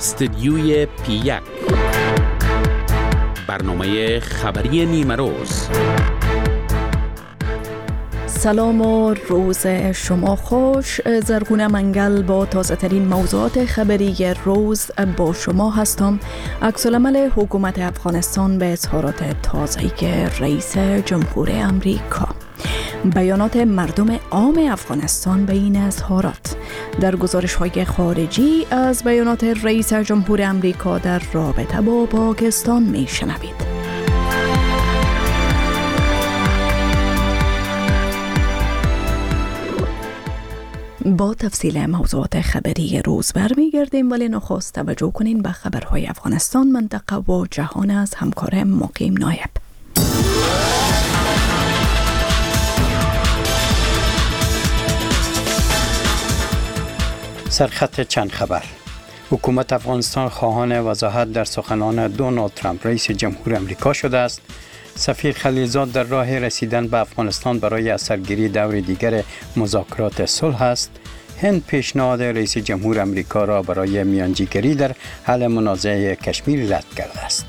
استدیوی P1 برنامه خبری نیمه روز. سلام و روز شما خوش. زرغونه منگل با تازه ترین موضوعات خبری روز با شما هستم. عکس‌العمل حکومت افغانستان به اظهارات تازه‌ای رئیس جمهور امریکا، بیانات مردم عام افغانستان به این اظهارات، در گزارش‌های خارجی از بیانات رئیس جمهور امریکا در رابطه با پاکستان می‌شنوید. با تفصیل موضوعات خبری روز برمیگردیم، ولی نخست توجه کنین به خبرهای افغانستان، منطقه و جهان از همکار مقیم نایب. سرخط چند خبر. حکومت افغانستان خواهان وضاحت در سخنان دونالد ترامپ رئیس جمهور امریکا شده است. سفیر خلیلزاد در راه رسیدن به افغانستان برای اثرگیری دور دیگر مذاکرات صلح است. هند پیشنهاد رئیس جمهور امریکا را برای میانجیگری در حل منازعه کشمیر رد کرده است.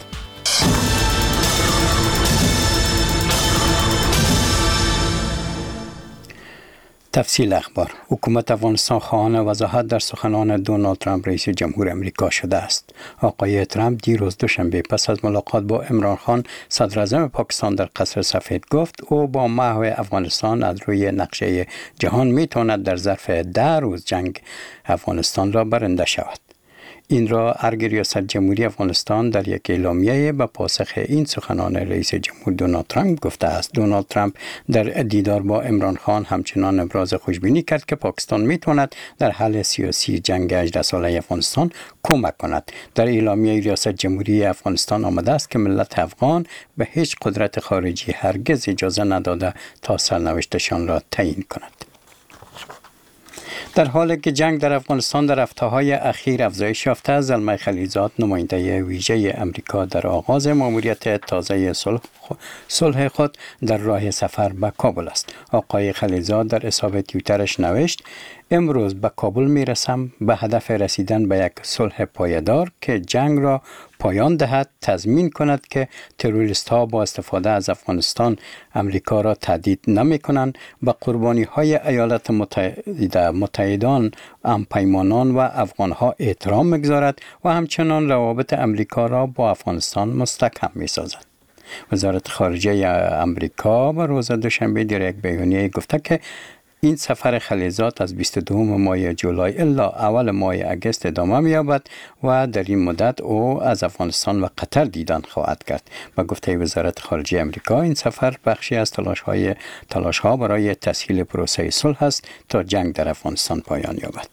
تفصیل اخبار. حکومت افغانستان خواهان وضاحت در سخنان دونالد ترامپ رئیس جمهور امریکا شده است. آقای ترامپ دیروز دوشنبه پس از ملاقات با عمران خان صدر اعظم پاکستان در قصر سفید گفت او با محو افغانستان از روی نقشه جهان میتواند در ظرف 10 روز جنگ افغانستان را برنده شود. این را ارگ ریاست جمهوری افغانستان در یک اعلامیه به پاسخ این سخنان رئیس جمهور دونالد ترامپ گفته است. دونالد ترامپ در دیدار با عمران خان همچنان ابراز خوشبینی کرد که پاکستان میتواند در حل سیاسی جنگ 18 ساله افغانستان کمک کند. در اعلامیه ریاست جمهوری افغانستان آمده است که ملت افغان به هیچ قدرت خارجی هرگز اجازه نداده تا سرنوشتشان را تعیین کند. در حالی که جنگ در افغانستان در هفته‌های اخیر افزایش یافته، زلمه خلیلزاد نماینده ویژه امریکا در آغاز ماموریت تازه صلح خود در راه سفر به کابل است. آقای خلیلزاد در حساب توییترش نوشت: امروز به کابل میرسم به هدف رسیدن به یک صلح پایدار که جنگ را پایان دهد، تضمین کند که تروریست ها با استفاده از افغانستان امریکا را تهدید نمی کنند، به قربانی های ایالات متحدان، همپیمانان و افغان ها احترام میگذارد و همچنان روابط امریکا را با افغانستان مستحکم می سازد. وزارت خارجه امریکا به روز دوشنبه در یک بیانیه گفته که این سفر خلیلزاد از 22 ماه جولای الی اول ماه اگست ادامه می‌یابد و در این مدت او از افغانستان و قطر دیدن خواهد کرد. به گفته وزارت خارجه امریکا، این سفر بخشی از تلاش‌ها برای تسهیل پروسه صلح است تا جنگ در افغانستان پایان یابد.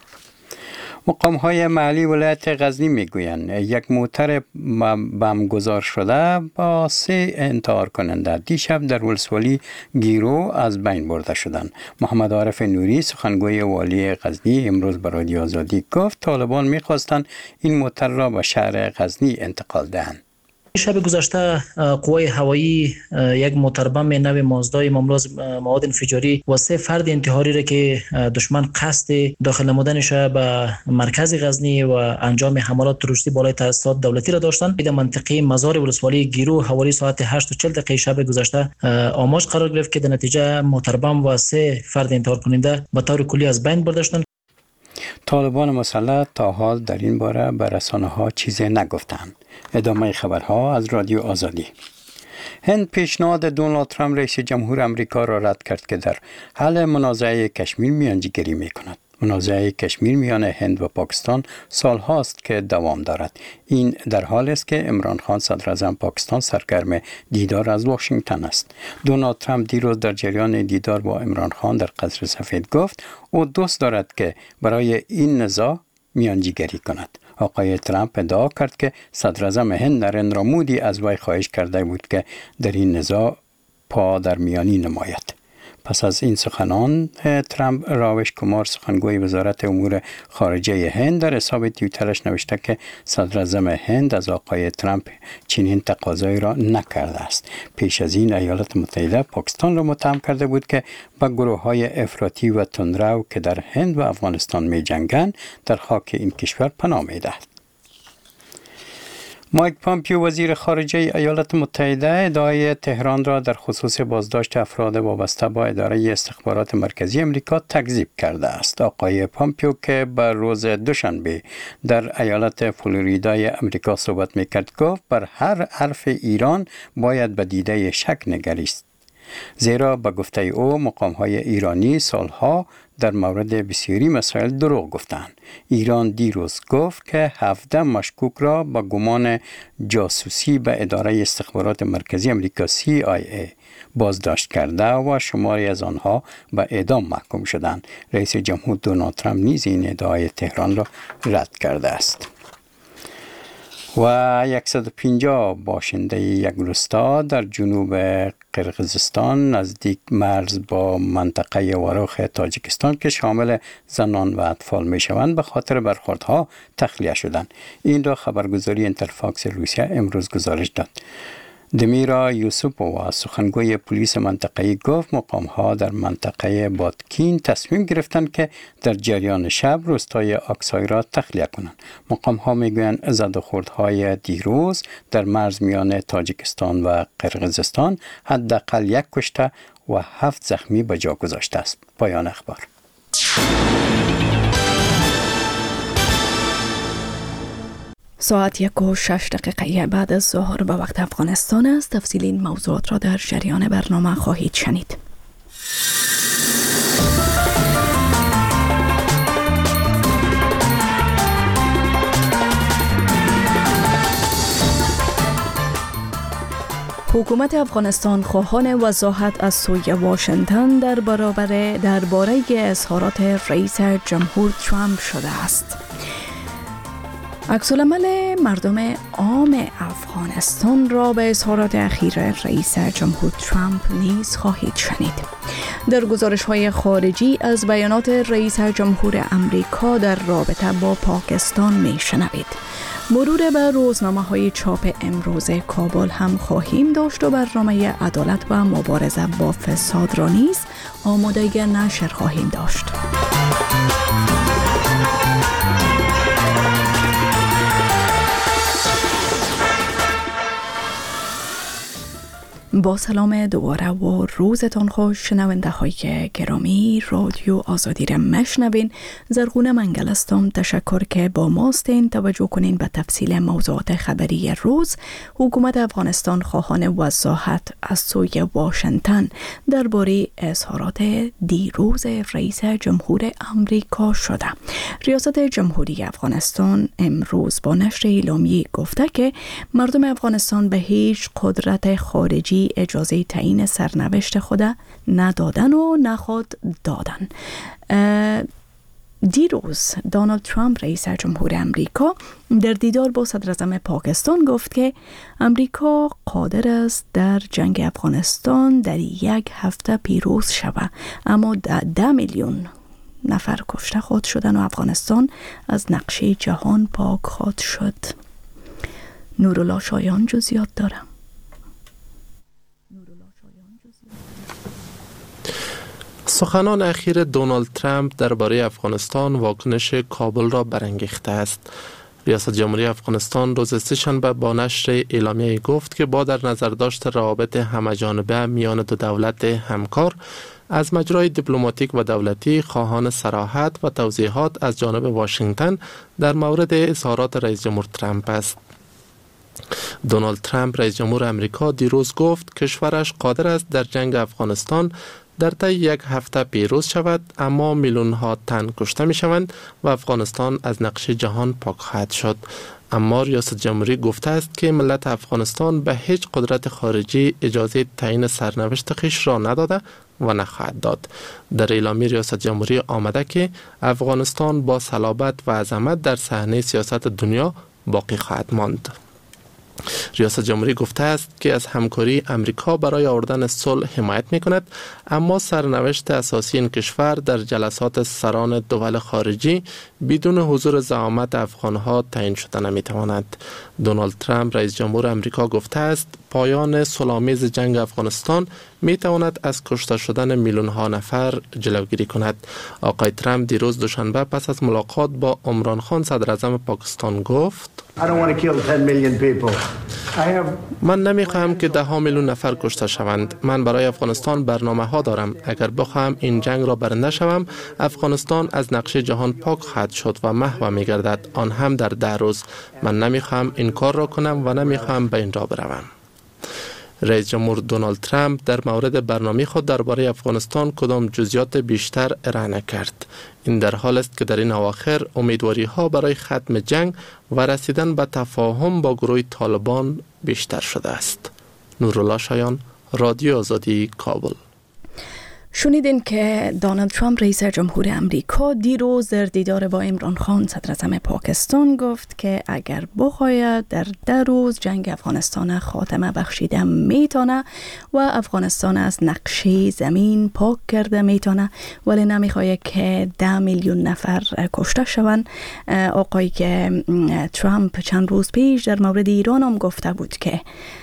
مقام‌های محلی ولایت غزنی میگویند یک موتر بمبگذار شده با 3 انتحار کننده دیشب در ولسوالی گیرو از بین برده شدند. محمد عارف نوری سخنگوی والی غزنی امروز به رادیو آزادی گفت طالبان می‌خواستند این موتر را به شهر غزنی انتقال دهند. شب گذشته قوای هوایی یک موتر بم نو مازدای مملو مواد انفجاری و 3 فرد انتحاری را که دشمن قصد داخل نمودنش به مرکز غزنی و انجام حملات تروریستی بالای تاسیسات دولتی را داشتند. در منطقه مزار ولسوالی گیرو حوالی ساعت 8:40 شب گذشته آماج قرار گرفت که در نتیجه موتر بم و 3 فرد انتحار کننده به طور کلی از بین برده شدند. طالبان مسلح تا حال در این باره به رسانه‌ها چیزی نگفتند. ادامه خبرها از رادیو آزادی. هند پیشنهاد دونالد ترامپ رئیس جمهور امریکا را رد کرد که در حل منازعه کشمیر میانجیگری می‌کند. منازعه کشمیر میان هند و پاکستان سال هاست که دوام دارد. این در حالی است که عمران خان صدر اعظم پاکستان سرگرم دیدار از واشنگتن است. دونالد ترامپ دیروز در جریان دیدار با عمران خان در قصر سفید گفت او دوست دارد که برای این نزاع میانجیگری کند. آقای ترامپ ادعا کرد که صدر اعظم هند نریندرا مودی از وی خواهش کرده بود که در این نزاع پا در میانی نماید. پس از این سخنان ترامپ، راوش کمار سخنگوی وزارت امور خارجه هند در حساب توییترش نوشته که صدر اعظم هند از آقای ترامپ چنین تقاضایی را نکرده است. پیش از این ایالات متحده پاکستان را متهم کرده بود که به گروه‌های افراطی و تندرو که در هند و افغانستان می جنگند در خاک این کشور پناه می دهد. مایک پامپیو وزیر خارجه ایالات متحده ادعای تهران را در خصوص بازداشت افراد وابسته با اداره استخبارات مرکزی امریکا تکذیب کرده است. آقای پامپیو که بر روز دوشنبه در ایالت فلوریدای امریکا صحبت میکرد گفت بر هر حرف ایران باید به دیده شک نگریست. زیرا به گفته او مقام‌های ایرانی سالها در مورد بسیاری مسائل دروغ گفتند. ایران دیروز گفت که 17 مشکوک را با گمان جاسوسی به اداره استخبارات مرکزی امریکا CIA بازداشت کرده و شماری از آنها به اعدام محکوم شدند. رئیس جمهور دونالد ترامپ نیز این ادعای تهران را رد کرده است. و 150 باشنده یک روستا در جنوب قرقیزستان نزدیک مرز با منطقه وراخ تاجیکستان که شامل زنان و اطفال می شوند به خاطر برخوردها تخلیه شدند. این را خبرگزاری اینترفاکس روسیه امروز گزارش داد. دمیرا یوسوپووا سخنگوی پلیس منطقه‌ای گفت مقام‌ها در منطقه بادکین تصمیم گرفتند که در جریان شب روستای آکسای را تخلیه کنند. مقام‌ها میگویند زد و خوردهای دیروز در مرز میان تاجیکستان و قرقیزستان حداقل 1 کشته و 7 زخمی به جا گذاشته است. پایان اخبار. ساعت 1:06 بعد از ظهر به وقت افغانستان است. تفصیل این موضوعات را در جریان برنامه خواهید شنید. حکومت افغانستان خواهان وضاحت از سوی واشنگتن درباره اظهارات رئیس جمهور ترامپ شده است. عکس‌العمل مردم عام افغانستان را به اظهارات اخیر رئیس جمهور ترامپ نیز خواهید شنید. در گزارش‌های خارجی از بیانات رئیس جمهور امریکا در رابطه با پاکستان می‌شنوید. مرور به روزنامه‌های چاپ امروز کابل هم خواهیم داشت و برنامه عدالت و مبارزه با فساد را نیز آماده نشر خواهیم داشت. با سلام دوباره و روزتان خوش شنونده های گرامی. رادیو آزادی را مشنوین. زرغونه منگل هستم. تشکر که با ماستین. توجه کنین به تفصیل موضوعات خبری روز. حکومت افغانستان خواهان وضاحت از سوی واشنگتن درباره اظهارات دیروز رئیس جمهور امریکا شده. ریاست جمهوری افغانستان امروز با نشر اعلامیه گفته که مردم افغانستان به هیچ قدرت خارجی اجازه تعیین سرنوشت خود ندادن و نخواد دادن. دیروز دونالد ترامپ رئیس جمهور امریکا در دیدار با صدر اعظم پاکستان گفت که امریکا قادر است در جنگ افغانستان در 1 هفته پیروز شود، اما 10 میلیون نفر کشته خواهد شدن و افغانستان از نقشه جهان پاک خواهد شد. نورالله شایان جزئیات داره. سخنان اخیر دونالد ترامپ درباره افغانستان واکنش کابل را برانگیخته است. ریاست جمهوری افغانستان روز سه‌شنبه با نشر اعلامیه گفت که با در نظر داشت روابط همه‌جانبه میان دو دولت همکار از مجرای دیپلماتیک و دولتی خواهان صراحت و توضیحات از جانب واشنگتن در مورد اظهارات رئیس جمهور ترامپ است. دونالد ترامپ رئیس جمهور امریکا دیروز گفت کشورش قادر است در جنگ افغانستان در طی 1 هفته پیروز شود، اما میلیون ها تن کشته می شوند و افغانستان از نقشه جهان پاک خواهد شد. اما ریاست جمهوری گفته است که ملت افغانستان به هیچ قدرت خارجی اجازه تعیین سرنوشت خویش را نداده و نخواهد داد. در اعلامیه ریاست جمهوری آمده که افغانستان با صلابت و عظمت در صحنه سیاست دنیا باقی خواهد ماند. ریاست جمهوری گفته است که از همکاری امریکا برای آوردن صلح حمایت می کند، اما سرنوشت اساسی این کشور در جلسات سران دول خارجی بدون حضور زعامت افغانها تعیین شده نمی تواند. دونالد ترامپ رئیس جمهور امریکا گفته است پایان صلح‌آمیز جنگ افغانستان می تواند از کشته شدن میلیون ها نفر جلوگیری کند. آقای ترامپ دیروز دوشنبه پس از ملاقات با عمران خان صدر اعظم پاکستان گفت من نمیخواهم که 10 میلیون نفر کشته شوند. من برای افغانستان برنامه ها دارم. اگر بخواهم این جنگ را برنده شوم، افغانستان از نقشه جهان پاک خواهد شد و محو می‌گردد، آن هم در 10 روز. من نمیخواهم این کار را کنم و نمیخواهم به این راه بروم. رئیس جمهور دونالد ترامپ در مورد برنامه خود درباره افغانستان کدام جزئیات بیشتر ارائه نکرد. این در حال است که در این اواخر امیدواری ها برای ختم جنگ و رسیدن به تفاهم با گروه طالبان بیشتر شده است. نورالله شایان، رادیو آزادی، کابل. شنیدین که دونالد ترامپ رئیس جمهور امریکا دیروز در دیدار با عمران خان صدر اعظم پاکستان گفت که اگر بخواید در 10 روز جنگ افغانستان خاتمه بخشیده میتونه و افغانستان از نقشه زمین پاک کرده میتونه، ولی نمیخواد که 10 میلیون نفر کشته شوند. آقایی که ترامپ چند روز پیش در مورد ایران هم گفته بود که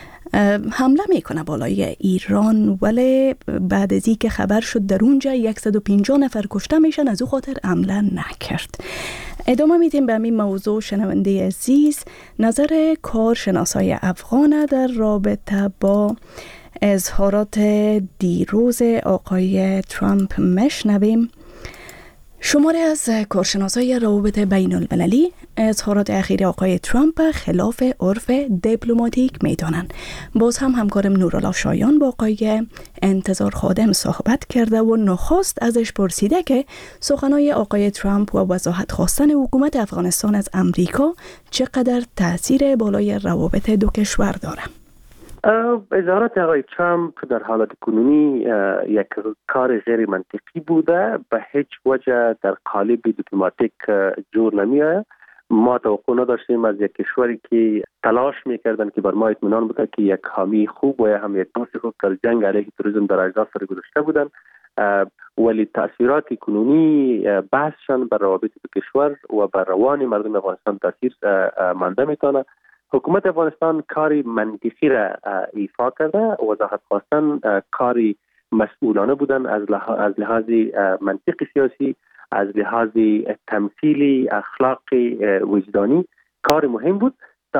حمله میکنه بالای ایران، ولی بعد از این که خبر شد در اونجا 150 نفر کشته میشن، از او خاطر حمله نکرد. ادامه میدیم به همین موضوع. شنونده عزیز، نظر کارشناسای افغان در رابطه با اظهارات دیروز آقای ترامپ میشنویم. شماری از کارشناسای روابط بین المللی اظهارات اخیر آقای ترامپ خلاف عرف دیپلماتیک میدانند. باز هم همکارم نورالله شایان با آقای انتظار خادم صحبت کرده و نخست ازش پرسیده که سخنهای آقای ترامپ و وضاحت خواستن حکومت افغانستان از امریکا چقدر تاثیر بالای روابط دو کشور داره. اظهارات آقای ترامپ در حالت کنونی یک کار غیر منطقی بوده، به هیچ وجه در قالب دیپلماتیک جور نمیآید. ما توقع نداشتیم از یک کشوری که تلاش میکردن که بر ما اطمینان بده که یک حامی خوب و هم یک دوست خوب در جنگ علیه تروریسم در اجزا سر گذاشته بودن، ولی تاثیرات کنونی بحثشان بر روابط دو کشور و بر روان مردم افغانستان تاثیر مانده میتونه. حکومت افغانستان کاری منطقی را ایفا کرده، وضاحت خواستن کاری مسئولانه بودن از لحاظ منطق سیاسی، از لحاظ تمثیلی اخلاقی وجدانی کار مهم بود.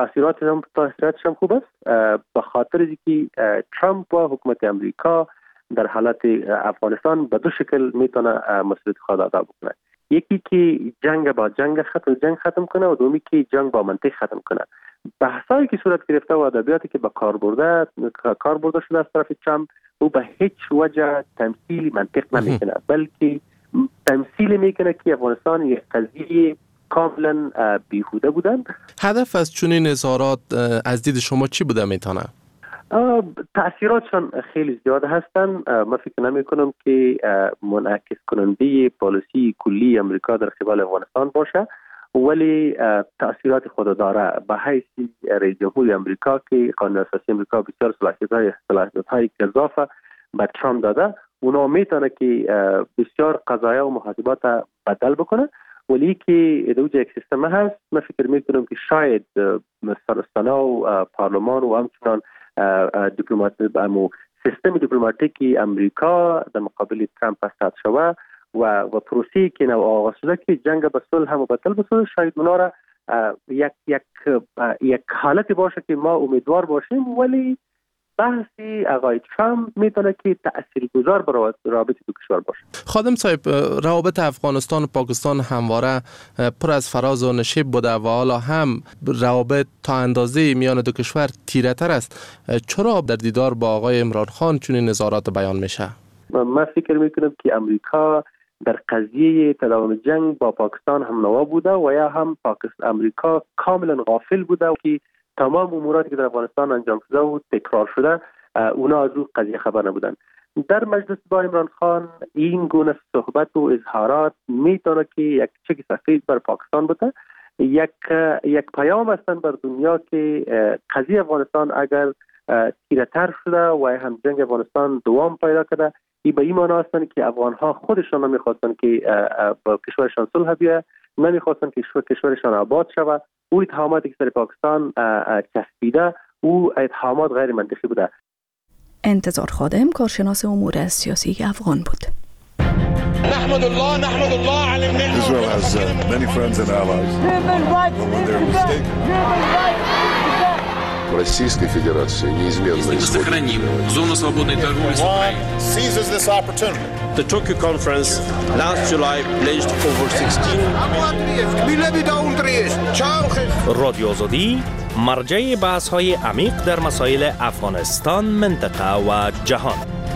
تاثیراتش هم خوب است، به خاطر اینکه ترامپ و حکومت امریکا در حالت افغانستان به دو شکل میتونه مسئولیت خود ادا بکنه. یکی که جنگ با جنگ ختم کنه و دومی که جنگ با منطق ختم کنه. بحثایی که صورت گرفته و ادبیاتی که به کار برده شده از طرف ترامپ او به هیچ وجه تمثیل منطق نمیکنه، بلکه تمثیل میکنه که افغانستان یک قضیه کاملا بیهوده بودن. هدف از چنین اظهارات از دید شما چی بوده میتونه؟ تأثیراتشان خیلی زیاد هستن. من فکر نمی کنم که منعکس کننده پالیسی کلی امریکا در قبال افغانستان باشه، ولی تأثیرات خود داره. به حیث رئیس جمهور امریکا که قانون اساسی امریکا بسیار صلاحیت‌های اضافه به ترامپ داده، اونا میتونه که بسیار قضایا و محاسبات بدل بکنه، ولی که دوجه یک سیستم هست. من فکر میکنم که شاید سرستانه و پارلمان و همچنان سیستم دیپلماتیکی امریکا در مقابل ترامپ استاد شده و پروسه‌ای که نو آغاز شده که جنگ به صلح هم بدل بشه، شاید اونا را یک حالتی باشه که ما امیدوار باشیم، ولی بحثی آقای ترامپ میتونه که تاثیرگذار بر روابط دو کشور باشه. خادم صاحب، روابط افغانستان و پاکستان همواره پر از فراز و نشیب بوده و حالا هم روابط تا اندازه میان دو کشور تیره تر است. چرا در دیدار با آقای عمران خان چنین نظارات بیان میشه؟ من فکر میکنم که امریکا در قضیه تداوم جنگ با پاکستان هم نوا بوده و یا هم امریکا کاملا غافل بوده و که تمام اموراتی که در افغانستان انجام شده و تکرار شده اونا از اون قضیه خبر نبودن. در مجلس با عمران خان این گونه صحبت و اظهارات میتونه که یک چک سفید بر پاکستان بده، یک پیام هستن بر دنیا که قضیه افغانستان اگر تیره‌تر شده و هم جنگ افغانستان دوام پیدا کرده، این به این معنی هستن که افغان‌ها خودشان نمیخواستن که با کشورشان صلح بیاید، نمیخواستن که کشورشان آباد شود. او اتهاماتی که سر پاکستان چسبیده او اتهامات غیر منطقی بوده. انتظار خادم کارشناس امور سیاسی افغان بود. نحمد الله على Israel has many friends and allies. When they're mistaken. Российской Федерации неизменно Сохраним зону свободной торговли с Украиной. seizes this opportunity. The Tokyo conference last July pledged over 16 رادیو آزادی مرجع بحث‌های عمیق در مسائل افغانستان، منطقه و جهان.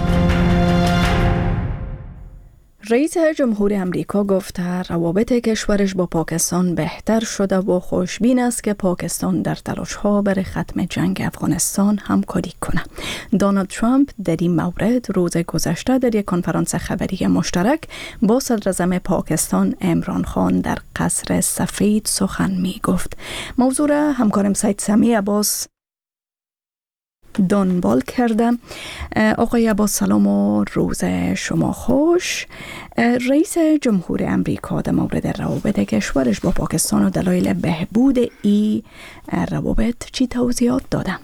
رئیس جمهور امریکا گفته روابط کشورش با پاکستان بهتر شده و خوشبین است که پاکستان در تلاش‌ها برای ختم جنگ افغانستان همکاری کنه. دونالد ترامپ در این مورد روز گذشته در یک کنفرانس خبری مشترک با صدراعظم پاکستان عمران خان در قصر سفید سخن می گفت. موضوع را همکارم سید سمی عباس دنبال کردم. آقای عباس سلام و روز شما خوش. رئیس جمهور امریکا در مورد روابط کشورش با پاکستان و دلایل بهبود این روابط چی توضیحات دادن؟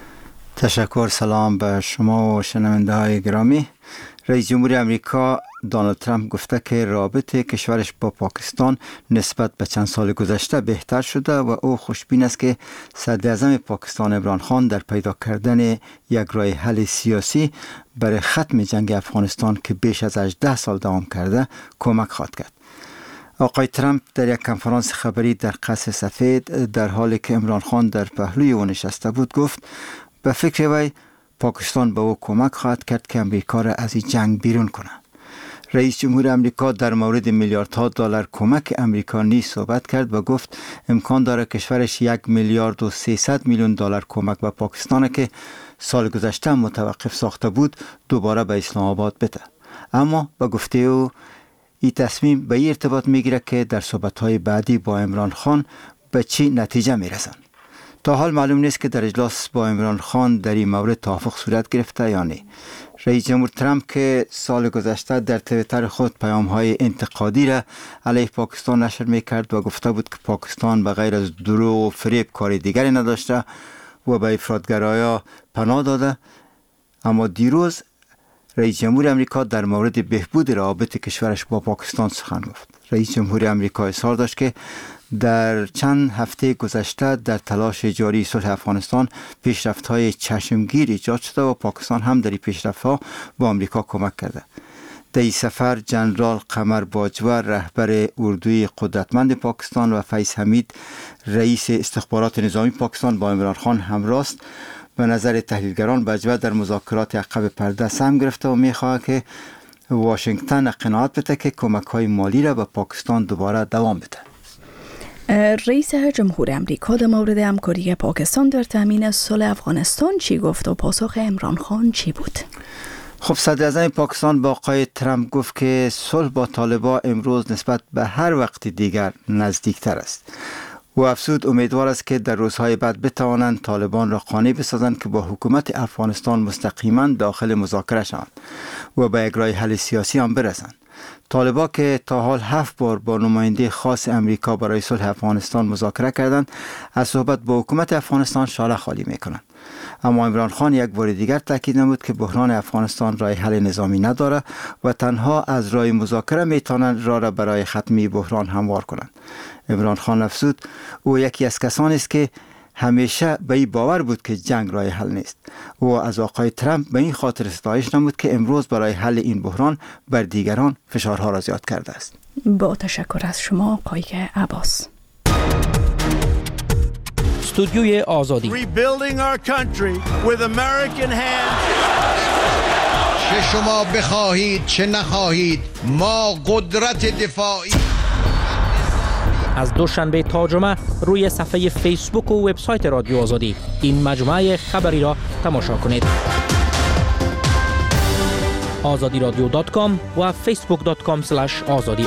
تشکر. سلام به شما و شنونده های گرامی. رئیس جمهور امریکا دونالد ترامپ گفته که رابطه کشورش با پاکستان نسبت به چند سال گذشته بهتر شده و او خوشبین است که صدراعظم پاکستان عمران خان در پیدا کردن یک راه حل سیاسی برای ختم جنگ افغانستان که بیش از 18 سال دوام کرده کمک خواهد کرد. آقای ترامپ در یک کنفرانس خبری در قصر سفید در حالی که عمران خان در پهلوی او نشسته بود گفت به فکر وی پاکستان به او کمک خواهد کرد که امریکا را از این جنگ بیرون کنه. رئیس جمهور امریکا در مورد میلیاردها دلار کمک امریکا نیز صحبت کرد و گفت امکان داره کشورش 1 میلیارد و 300 میلیون دلار کمک به پاکستان که سال گذشته متوقف ساخته بود دوباره به اسلام آباد بده. اما به گفته او این تصمیم به این ارتباط میگیره که در صحبت‌های بعدی با عمران خان به چی نتیجه میرسن. تا حال معلوم نیست که در اجلاس با عمران خان در این مورد توافق صورت گرفته یا نه. رئیس جمهور ترامپ که سال گذشته در توییتر خود پیام‌های انتقادی را علیه پاکستان نشر می‌کرد و گفته بود که پاکستان به غیر از دروغ و فریب کاری دیگری نداشته و به افراطگرایان پناه داده، اما دیروز رئیس جمهور امریکا در مورد بهبود روابط کشورش با پاکستان سخن گفت. رئیس جمهور امریکا اظهار داشت که در چند هفته گذشته در تلاش جاری صلح افغانستان پیشرفت‌های چشمگیر ایجاد شده و پاکستان هم در این پیشرفت‌ها با امریکا کمک کرده. در این سفر جنرال قمر باجوه رهبر اردوی قدرتمند پاکستان و فیض حمید رئیس استخبارات نظامی پاکستان با عمران خان همراه است. به نظر تحلیلگران باجوه در مذاکرات عقب پرده سهم گرفته و می‌خواهد که واشنگتن قناعت بده که کمک‌های مالی را به پاکستان دوباره دوام بده. رئیس جمهور امریکا در مورد همکاری پاکستان در تامین صلح افغانستان چی گفت و پاسخ عمران خان چی بود؟ خب صدراعظم پاکستان با آقای ترامپ گفت که صلح با طالبان امروز نسبت به هر وقت دیگر نزدیکتر است. و افزود امیدوار است که در روزهای بعد بتوانند طالبان را قانع بسازند که با حکومت افغانستان مستقیما داخل مذاکره شوند و به یک راه حل سیاسی هم برسند. طالبان که تا حال 7 بار با نماینده خاص امریکا برای صلح افغانستان مذاکره کردند، از صحبت با حکومت افغانستان شاله خالی میکنند. اما عمران خان یک بار دیگر تاکید نمود که بحران افغانستان راه حل نظامی نداره و تنها از راه مذاکره میتوانند راه را برای ختمی بحران هموار کنند. عمران خان افزود او یکی از کسانی است که همیشه به این باور بود که جنگ راه حل نیست. و از آقای ترامپ به این خاطر ستایش نمود که امروز برای حل این بحران بر دیگران فشارها را زیاد کرده است. با تشکر از شما آقای عباس. استودیوی آزادی. Rebuilding our country with American hands. چه شما بخواهید چه نخواهید ما قدرت دفاعی. از دوشنبه تا جمعه روی صفحه فیسبوک و وبسایت رادیو آزادی این مجموعه خبری را تماشا کنید. azadiradyo.com و facebook.com/azadi.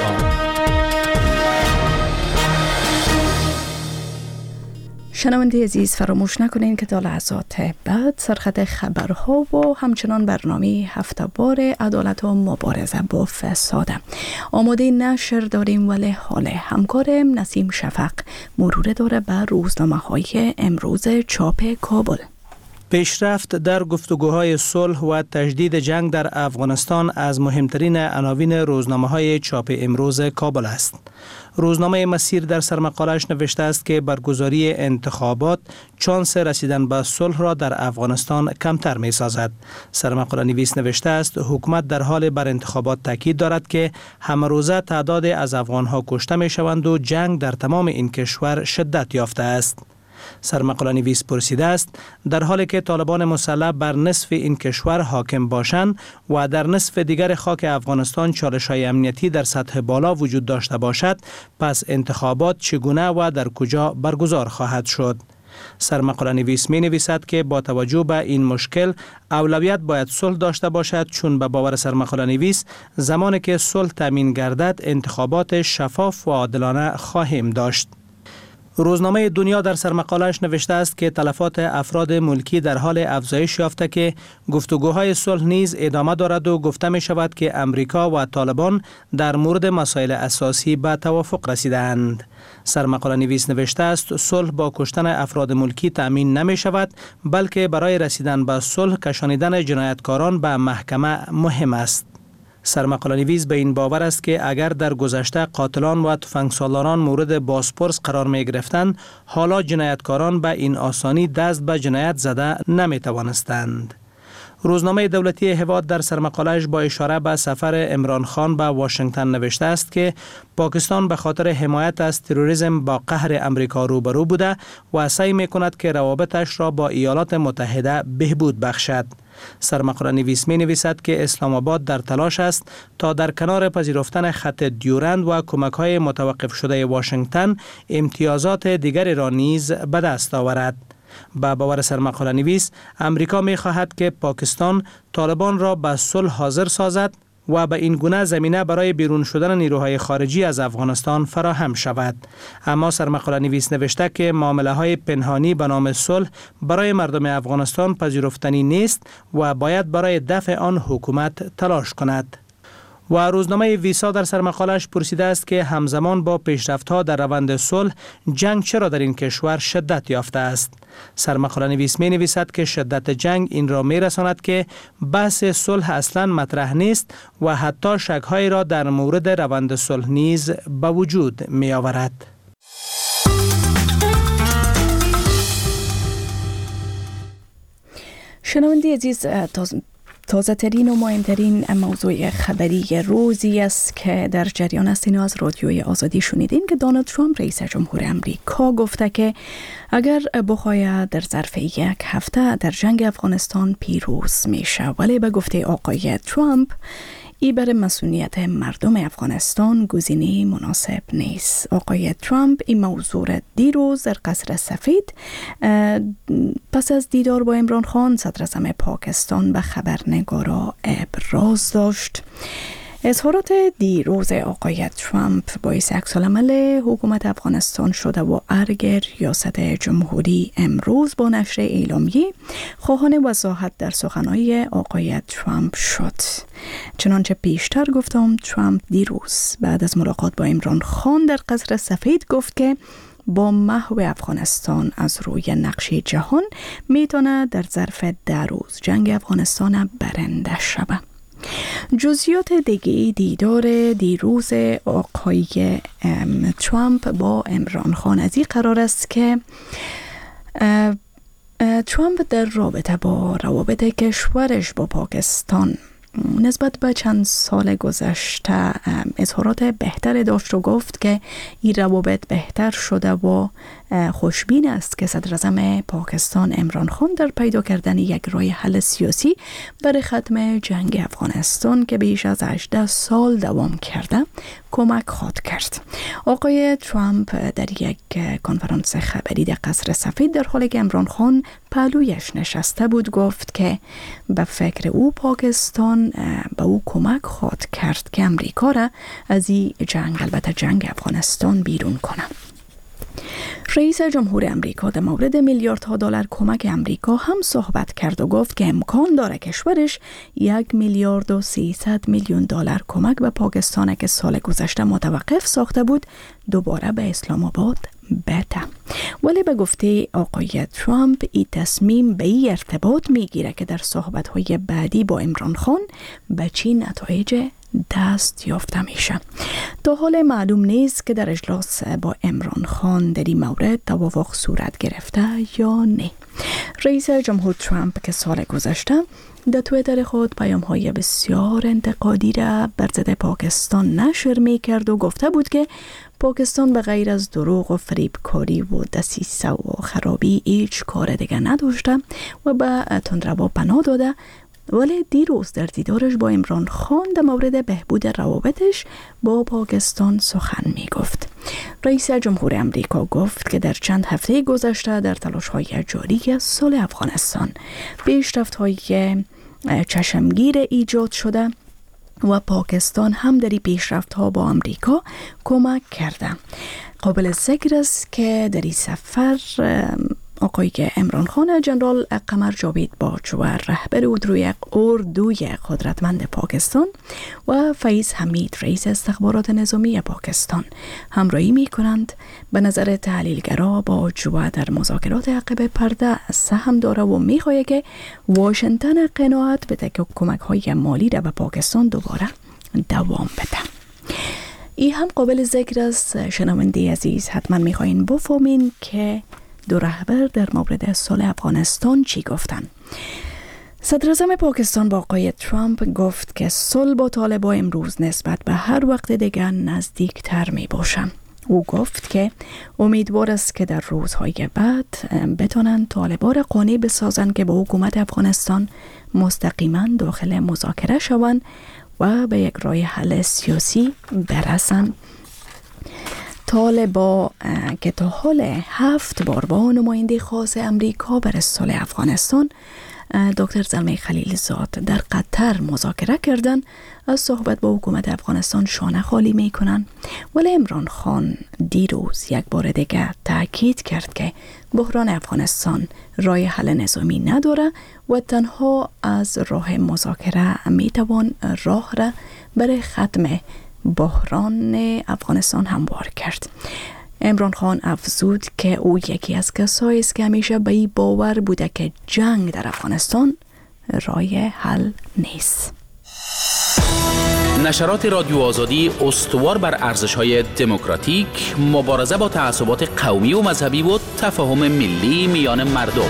شنونده عزیز فراموش نکنین که تا لحظات بعد سرخط خبرها و همچنان برنامه هفته‌وار عدالت و مبارزه با فساد آماده نشر داریم، ولی حال همکارم نسیم شفق مرور داره بر روزنامه‌های امروز چاپ کابل. پیشرفت در گفتگوهای صلح و تجدید جنگ در افغانستان از مهمترین عناوین روزنامه‌های چاپ امروز کابل است. روزنامه مسیر در سرمقاله‌اش نوشته است که برگزاری انتخابات چانس رسیدن به صلح را در افغانستان کمتر می‌سازد. سرمقاله نویس نوشته است حکومت در حال بر انتخابات تاکید دارد که همه روزه تعداد از افغان‌ها کشته می‌شوند و جنگ در تمام این کشور شدت یافته است. سرمقاله نویس پرسیده است در حالی که طالبان مسلح بر نصف این کشور حاکم باشند و در نصف دیگر خاک افغانستان چالش‌های امنیتی در سطح بالا وجود داشته باشد، پس انتخابات چگونه و در کجا برگزار خواهد شد؟ سرمقاله نویس می نویسد که با توجه به این مشکل اولویت باید صلح داشته باشد، چون به باور سرمقاله نویس زمانی که صلح تامین گردد انتخابات شفاف و عادلانه خواهیم داشت. روزنامه دنیا در سرمقاله‌اش نوشته است که تلفات افراد ملکی در حال افزایش یافته که گفتگوهای صلح نیز ادامه دارد و گفته می شود که امریکا و طالبان در مورد مسائل اساسی به توافق رسیدند. سرمقاله نویس نوشته است صلح با کشتن افراد ملکی تأمین نمی شود، بلکه برای رسیدن به صلح کشانیدن جنایتکاران به محکمه مهم است. سرمقاله نویس به این باور است که اگر در گذشته قاتلان و تفنگسالاران مورد بازپرس قرار می گرفتند، حالا جنایتکاران به این آسانی دست به جنایت زده نمی توانستند. روزنامه دولتی هواد در سرمقاله‌اش با اشاره به سفر عمران خان به واشنگتن نوشته است که پاکستان به خاطر حمایت از تروریسم با قهر امریکا روبرو بوده و سعی می کند که روابطش را با ایالات متحده بهبود بخشد. سرمقاله نویس می نویسد که اسلام آباد در تلاش است تا در کنار پذیرفتن خط دیورند و کمک‌های متوقف شده واشنگتن امتیازات دیگری را نیز به دست آورد. با باور سرمقاله نویس امریکا می خواهد که پاکستان طالبان را به صلح حاضر سازد و به این گونه زمینه برای بیرون شدن نیروهای خارجی از افغانستان فراهم شود. اما سرمقاله نویس نوشته که معامله‌های پنهانی به نام صلح برای مردم افغانستان پذیرفتنی نیست و باید برای دفع آن حکومت تلاش کند. و روزنامه ویسا در سرمقاله‌اش پرسیده است که همزمان با پیشرفت‌ها در روند صلح جنگ چرا در این کشور شدت یافته است. سرمقاله نویس می نویسد که شدت جنگ این را می رساند که بحث صلح اصلا مطرح نیست و حتی شک‌هایی را در مورد روند صلح نیز به وجود می آورد. شنونده عزیز، تازه ترین و مهمترین موضوع خبری روزی است که در جریان است. اینو از رادیوی آزادی شنیدین که دونالد ترامپ رئیس جمهور امریکا گفته که اگر بخواهد در ظرف یک هفته در جنگ افغانستان پیروز میشه، ولی به گفته آقای ترامپ این برای مسئولیت مردم افغانستان گزینه مناسب نیست. آقای ترامپ این موضوع دیروز در قصر سفید پس از دیدار با عمران خان صدر اعظم پاکستان به خبرنگارا ابراز داشت. اظهارات دیروز آقای ترامپ باعث عکس‌العمل حکومت افغانستان شده و ارگ ریاست جمهوری امروز با نشر اعلامیه خواهان وضاحت در سخنهای آقای ترامپ شد. چنانچه پیشتر گفتم، ترامپ دیروز بعد از ملاقات با عمران خان در قصر سفید گفت که با محو افغانستان از روی نقشه جهان میتونه در ظرف 10 روز جنگ افغانستان برنده شود. جزئیات دیگه دیدار دیروز آقای ترامپ با عمران خان از این قرار است که ترامپ در رابطه با روابط کشورش با پاکستان نسبت به چند سال گذشته اظهارات بهتر داشت و گفت که این روابط بهتر شده و خوشبین است که صدر اعظم پاکستان عمران خان در پیدا کردن یک راه حل سیاسی برای ختم جنگ افغانستان که بیش از 18 سال دوام کرده کمک خواهد کرد. آقای ترامپ در یک کنفرانس خبری در قصر سفید در حالی که عمران خان پهلویش نشسته بود گفت که به فکر او پاکستان به او کمک خواهد کرد که امریکا را از این جنگ، البته جنگ افغانستان، بیرون کنه. رئیس جمهور امریکا در مورد میلیاردها دلار کمک امریکا هم صحبت کرد و گفت که امکان داره کشورش 1 میلیارد و 300 میلیون دلار کمک به پاکستان که سال گذشته متوقف ساخته بود دوباره به اسلام آباد بته. ولی به گفته آقای ترامپ این تصمیم به این ارتباط میگیره که در صحبت‌های بعدی با عمران خان به چی نتایج دست یافته میشه. تا حال معلوم نیست که در اجلاس با عمران خان در این مورد توافق صورت گرفته یا نه. رئیس جمهور ترامپ که سال گذشته در توییتر خود پیام‌های بسیار انتقادی را بر ضد پاکستان نشر می‌کرد و گفته بود که پاکستان به غیر از دروغ و فریبکاری و دسیسه و خرابی هیچ کار دیگه نداشته و به تندرو پناه داده. ولی دیروز در دیدارش با عمران خان در مورد بهبود روابطش با پاکستان سخن می گفت. رئیس جمهور امریکا گفت که در چند هفته گذشته در تلاش‌های جاری صلح افغانستان پیشرفت‌های چشمگیر ایجاد شده و پاکستان هم در این پیشرفت‌ها با امریکا کمک کرده. قابل ذکر است که در این سفر آقای عمران خان جنرال قمر جاوید باجوه رهبر اردوی قدرتمند پاکستان و فیض حمید رئیس استخبارات نظامی پاکستان همراهی می کنند. به نظر تحلیلگرا باجوه در مذاکرات عقب پرده سهم داره و می خواهد که واشنگتن قناعت به کمک های مالی را به پاکستان دوباره دوام بده. این هم قابل ذکر است. شنونده عزیز، حتما می خواهید بفهمین که دو رهبر در مورد صلح افغانستان چی گفتن. صدر اعظم پاکستان با آقای ترامپ گفت که صلح با طالبا امروز نسبت به هر وقت دیگر نزدیکتر می باشه. او گفت که امیدوار است که در روزهای بعد بتونن طالبا را قانع بسازن که با حکومت افغانستان مستقیما داخل مذاکره شوند و به یک راه حل سیاسی برسن. طالبا که تا حال 7 بار با نماینده خاص امریکا برای صلح افغانستان دکتر زلمه خلیلزاد در قطر مذاکره کردن، از صحبت با حکومت افغانستان شانه خالی می کنن. ولی عمران خان دیروز یک بار دیگه تاکید کرد که بحران افغانستان راه حل نظامی نداره و تنها از راه مذاکره می توان راه را برای ختم بحران افغانستان هموار کرد. عمران خان افزود که او یکی از کسایی است که همیشه به این باور بوده که جنگ در افغانستان راه حل نیست. نشرات رادیو آزادی استوار بر ارزش‌های دموکراتیک، مبارزه با تعصبات قومی و مذهبی و تفاهم ملی میان مردم.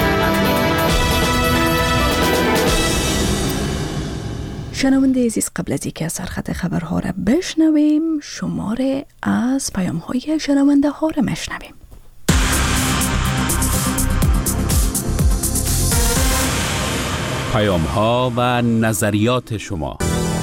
شنونده عزیز، قبل از اینکه سرخط خبرها را بشنویم، شماره از پیام‌های شنونده ها را میشنویم. پیام‌ها و نظریات شما.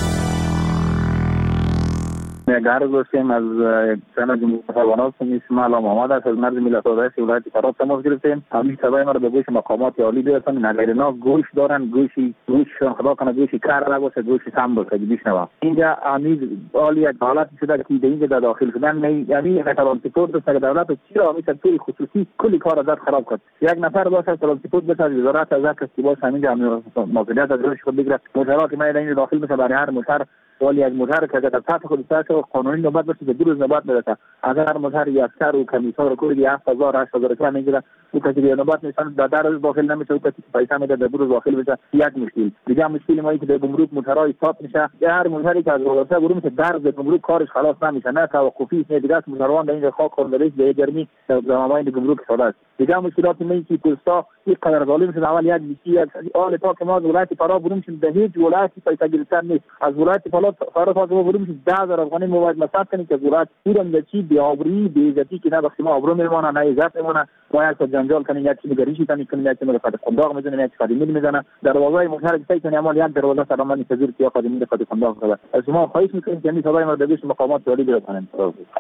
نگار گفتیم از سند مقامات اسماعیل محمد از مرز ملت آزادی ولایت فرات تماس گرفتیم. همین سبای ما رو به گوش مقامات عالی برسونیم. نگرینا گوش دارن، گوششون خدا کنه گوشی کار نباشه، گوشی سم باشه بشنوه. اینجا امید عالی یک حالت شده که دیگه در داخل شدن یعنی ترانسپورت است که دولت چرا همین سکتور خصوصی کلی کار داد خراب کرد. یک نفر باشه ترانسپورت بشه وزارت از کسی باشه همینجا مسئولیت از روش خود بگیره. موتورها که این داخل بشه برای هر موتور ولی از موتور که در سطح خود سطح قانونی نوبت باشه به 2 روز نوبت میرسه. اگر موتور یا اسکر و کمیسار کوری 7000 8000 تومان میگیره او کسی که نوبت میشن در داخل نمیشه و کسی پیسه میده در 2 روز داخل بشه. یک مشکل دیگه مشکل ما اینه که در گمرک موتورها استاپ میشه. هر موتوری که از واسه برو میشه در گمرک کارش خلاص نمیشه، نه توقفی نه دیگه موتوروان در اینجا خاک خوردهش به گرمی زمامای گمرک شده است. دیگه مشکلات میگه که پلیسا یک قدر ظالم شده. اول یک بیسی آل تا که ما ولایت فرا برو میشیم به هیچ ولایتی پیسه گرفتن نیست. از ولایت فرا تا برو میشیم 10000 افغانی مواد مصرف کنیم که ولایت پورم چی بیابری بیزتی که نه بخشی ما ابرو میمونه نه عزت میمونه. باید تا جنجال کنیم، یک چیز گریشی کنیم، یک چیز ملفات قنداق میزنیم، یک خادمی میزنه دروازه موتور که کنیم اما یک دروازه سلامانی تزیر که خادمی ملفات قنداق کنه. از شما خواهش میکنیم که این صدای ما رو به مقامات عالی برسونید.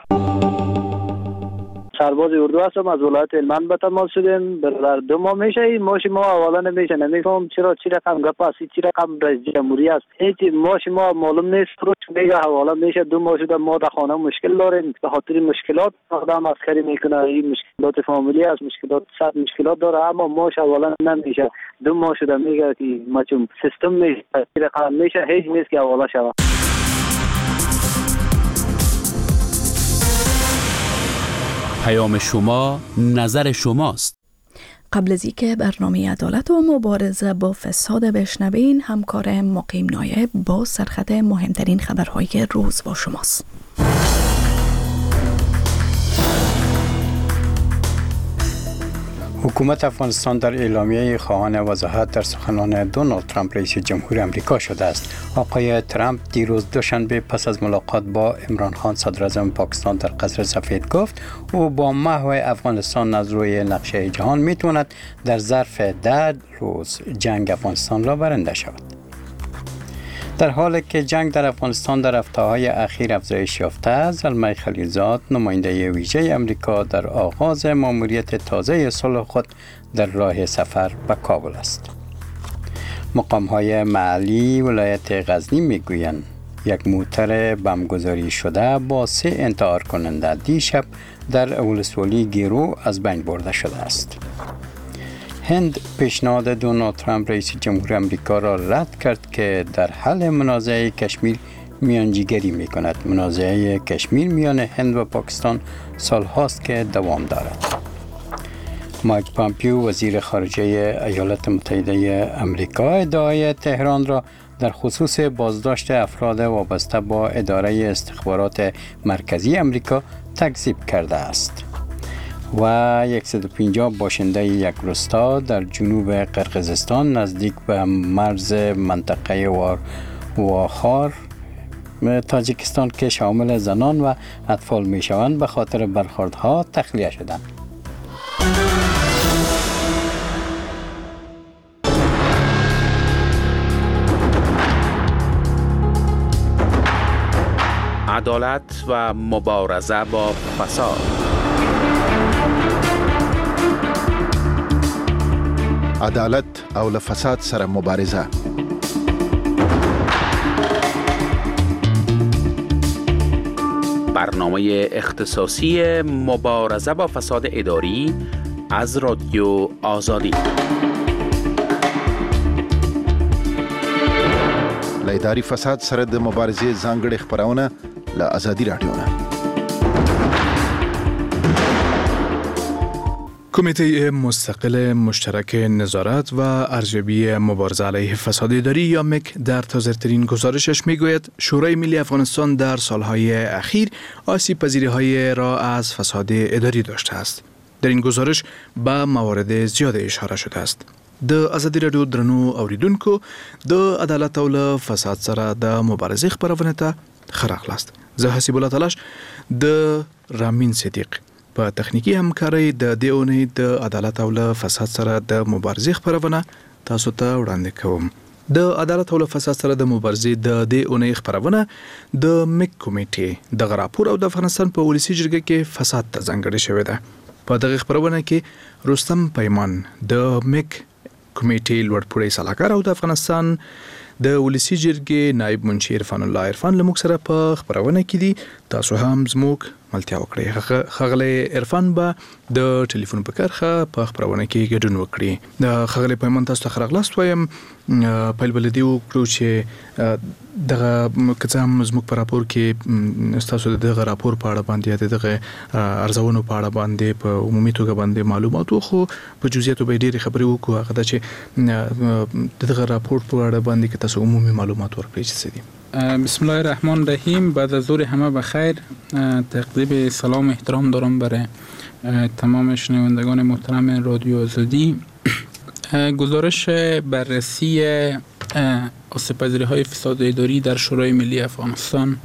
سرباز اردو هستم، از ولایت هلمند به تماس شدیم. در 2 ماه میشه ماش ما اولا نمیشه، نمیفهم چرا چی رقم گپ است، چی رقم رئیس جمهوری است. هیچ ماش ما معلوم نیست. روش میگه حوالا میشه 2 ماه شده ما در خانه مشکل داریم به خاطر مشکلات اقدام عسکری میکنه. این مشکلات فامیلی است، مشکلات صد مشکلات داره اما ماش اولا نمیشه. 2 ماه شده میگه که ما چون سیستم میشه رقم میشه هیچ نیست که حوالا شود. پیام شما نظر شماست. قبل از اینکه برنامه عدالت و مبارزه با فساد بشنوین، همکار مقیم نایب با سرخط مهمترین خبرهای روز با شماست. حکومت افغانستان در اعلامیه خواهان وضاحت در سخنان دونالد ترامپ رئیس جمهور آمریکا شده است. آقای ترامپ دیروز دوشنبه پس از ملاقات با عمران خان صدر اعظم پاکستان در قصر سفید گفت او با محو افغانستان از روی نقشه جهان میتواند در ظرف 10 روز جنگ افغانستان را برنده شود. در حالی که جنگ در افغانستان در هفته‌های اخیر افزایش یافته است، زلمه خلیلزاد نماینده ویژه آمریکا در آغاز مأموریت تازه صلح خود در راه سفر به کابل است. مقام‌های محلی ولایت غزنی میگویند یک موتر بمبگذاری شده با 3 انتحار کننده دیشب در ولسوالی گیرو از بین برده شده است. هند پیشنهاد دونالد ترامپ رئیس جمهور آمریکا را رد کرد که در حل منازعه کشمیر میانجیگری می کند. منازعه کشمیر میان هند و پاکستان سال هاست که دوام دارد. مایک پامپیو وزیر خارجه ایالات متحده آمریکا ادعای تهران را در خصوص بازداشت افراد وابسته با اداره استخبارات مرکزی آمریکا تکذیب کرده است. و 150 باشنده یک روستا در جنوب قرقیزستان نزدیک به مرز منطقه واخار تاجیکستان که شامل زنان و اطفال می شوند به خاطر برخوردها تخلیه شدند. عدالت و مبارزه با فساد. عدالت او له فساد سره مبارزه. برنامه اختصاصی مبارزه با فساد اداری از رادیو آزادی. له اداري فساد سره د مبارزې ځانګړې خبرونه له آزادي رادیو نه. کمیته مستقل مشترک نظارت و ارزیابی مبارزه علیه فساد اداری یا مک در تازه‌ترین گزارشش میگوید شورای ملی افغانستان در سالهای اخیر آسیب پذیری‌های را از فساد اداری داشته است. در این گزارش به موارد زیاد اشاره شده است. د آزادی رادیو درنو اوریدونکو د عدالت او له فساد سره د مبارزې خبرونه ته خراغلاست. زه حسیب الله تلاش د رامین صدیق په تخنیکی همکارۍ د دې اونۍ د عدالت او له فساد سره د مبارزې خبرونه تاسو ته وړاندې کوم. د عدالت او له فساد سره د مبارزې د دې اونۍ خبرونه د مک کمیټې د راپور او د افغانستان په ولسی جرګه کې فساد ته ځانګړې شوې ده. په دغه خبرونه کې رستم پیمان د مک کمیټې لوړپوړی سلاکار او د افغانستان د ولسی جرګې نائب منشي عرفان الله عرفان لموږ سره په خبرونه کې دي. تاسو هم زموږ ملتیا وکړئ. خغلی عرفان به د ټلیفون په کرخه په خبرونه کې ګډون وکړي. د خغلی پیمان تاسو ته خراغلاست وایم. پیل بلدی وکړو چې دغه کڅه هم زموږ په راپور کې تاسو دغه راپور په اړه باندې دغه ارزونو په اړه باندې په عمومي توګه باندې معلومات خو په جزئیاتو به ډېری خبرې وکړو. هغه چې دغه راپور په اړه باندې کې تاسو عمومي معلومات ورکړئ چې څه دي. بسم الله الرحمن الرحیم. بعد از ظهر همه بخیر. تقدیم سلام احترام دارم برای تمام شنوندگان محترم رادیو آزادی. گزارش بررسی آسیب‌پذیری‌های فساد اداری در شورای ملی افغانستان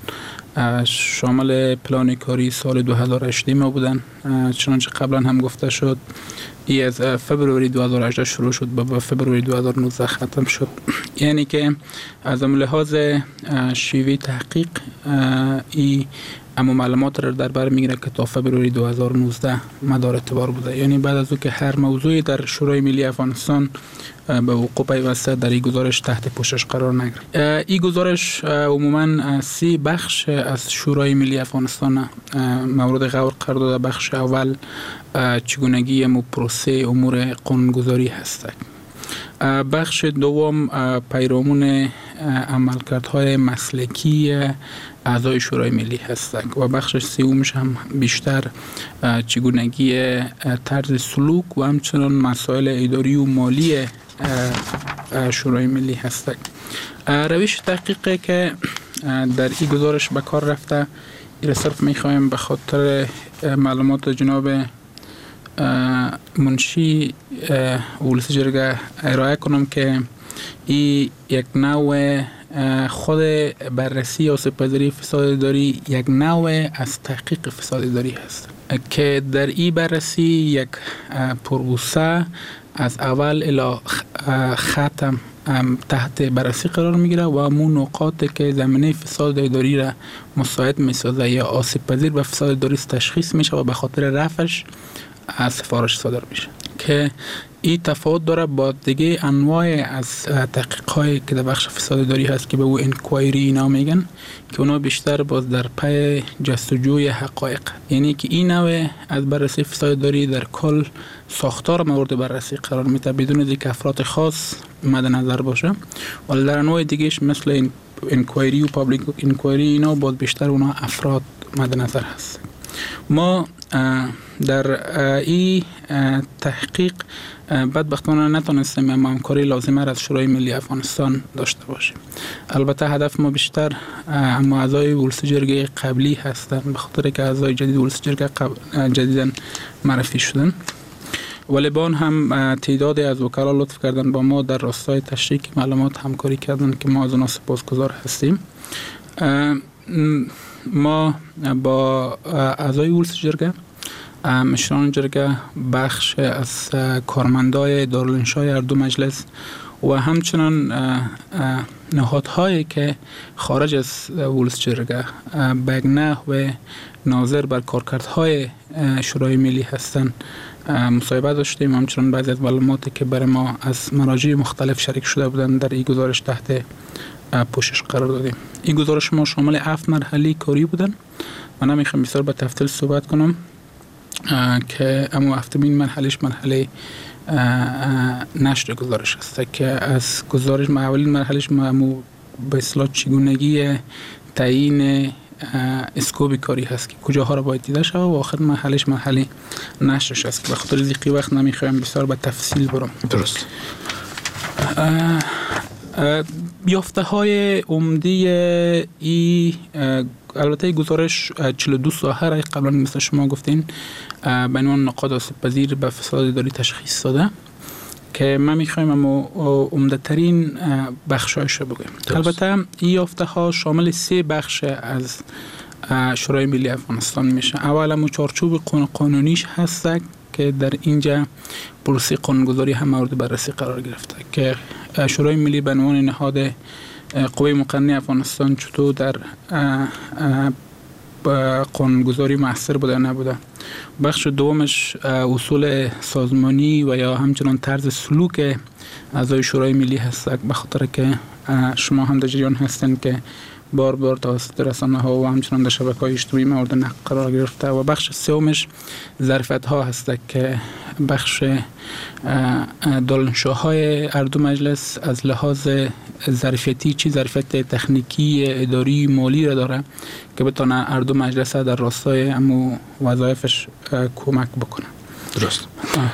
شامل پلان کاری سال 2018 ما بودن. چنانچه قبلا هم گفته شد ای از فبروری 2018 شروع شد و به فبروری 2019 ختم شد. یعنی که از لحاظ شیوه تحقیق ای اما معلومات را در بر میگیره که تا فبروری 2019 مدار اعتبار بوده. یعنی بعد از او که هر موضوعی در شورای ملی افغانستان به وقوع پیوسته در این گزارش تحت پوشش قرار نگیره. این گزارش عموما 3 بخش از شورای ملی افغانستان مورد غور قرار داده. بخش اول چگونگی پروسه امور قانونگذاری هست. بخش دوم پیرامون عملکردهای مسلکی اعضای شورای ملی هستند و بخش سومش هم بیشتر چگونگی طرز سلوک و همچنان مسائل اداری و مالی شورای ملی هستند. روش تحقیقی که در این گزارش به کار رفته این صرف میخوایم به خاطر معلومات جناب منشی ولسی جرگه ارائه کنم که این یک نوع خود بررسی یا سپذیری فساد اداری یک نوع از تحقیق فساد اداری هست که در این بررسی یک پروسه از اول الی ختم تحت بررسی قرار میگیره و همون نقاطی که زمینه فساد اداری را مساعد میسازه یا آسیب پذیر به فساد اداری تشخیص میشه و به خاطر رفعش سفارش صادر میشه که این تفاوت داره با دیگه انواع از تحقیق هایی که در بخش فساد اداری هست که به او انکوایری اینا میگن که اونا بیشتر باز در پی جستجوی حقایق، یعنی که این نوع از بررسی فساد اداری در کل ساختار مورد بررسی قرار میده بدون اینکه افراد خاص مد نظر باشه، ولی در انواع دیگهش مثل انکوایری و پابلیک انکوایری اینا باز بیشتر اونا افراد مد نظر هست. ما در این تحقیق بدبختانه نتونستیم همکاری لازمه را از شورای ملی افغانستان داشته باشیم. البته هدف ما بیشتر اما اعضای ولسی جرگه قبلی هستند، به خاطر که اعضای جدید ولسی جرگه جدیداً معرفی شدن، ولی با آن هم تعدادی از وکلا لطف کردن با ما در راستای تشریک معلومات همکاری کردن که ما از اونها سپاسگزار هستیم. ما با اعضای ولسی جرگه، مشران جرگه، بخش از کارمندای دارالانشای هر دو مجلس و همچنان نهادهایی که خارج از ولسی جرگه به یک نحو ناظر بر کارکردهای شورای ملی هستند مصاحبه داشتیم. همچنان بعضی از معلوماتی که برای ما از مراجع مختلف شریک شده بودند در این گزارش تحت پوشش قرار دادیم. این گزارش ما شامل 7 مرحله کاری بودن. من نمیخوام بسیار به تفصیل صحبت کنم که اما هفتمین مرحلهش مرحله نشر گزارش است که از گزارش اولین مرحلهش ما به اصطلاح چگونگی تعیین اسکوب کاری هست که کجاها را باید دیده شود و آخر مرحلهش مرحله نشرش است که به خاطر ضیق وقت نمیخوایم بسیار به تفصیل برم. درست. یافته های عمدی ای البته گزارش 42 ساحه را قبلا مثل شما گفتین به عنوان نقاط آسیب پذیر به فساد اداری تشخیص داده که ما میخوایم اما عمده ترین بخشایش رو بگویم. البته این یافته ها شامل 3 بخش از شورای ملی افغانستان میشه. اول همون چارچوب قانونیش هست که در اینجا پروسه قانونگذاری هم مورد بررسی قرار گرفته که شورای ملی به عنوان نهاد قوه مقننه افغانستان چطور در قانونگذاری مؤثر بوده نبوده. بخش دومش اصول سازمانی و یا همچنان طرز سلوک اعضای شورای ملی هست، به خاطر که شما هم در جریان هستین که بار بار توسط رسانه‌ها و همچنان در شبکه‌های اجتماعی مورد نقد قرار گرفته. و بخش سومش ظرفیت‌ها هست که بخش دارالانشاهای هر دو مجلس از لحاظ ظرفیتی چی ظرفیت تکنیکی، اداری، مالی را داره که بتونه هر دو مجلس در راستای همو وظایفش کمک بکنه. درست.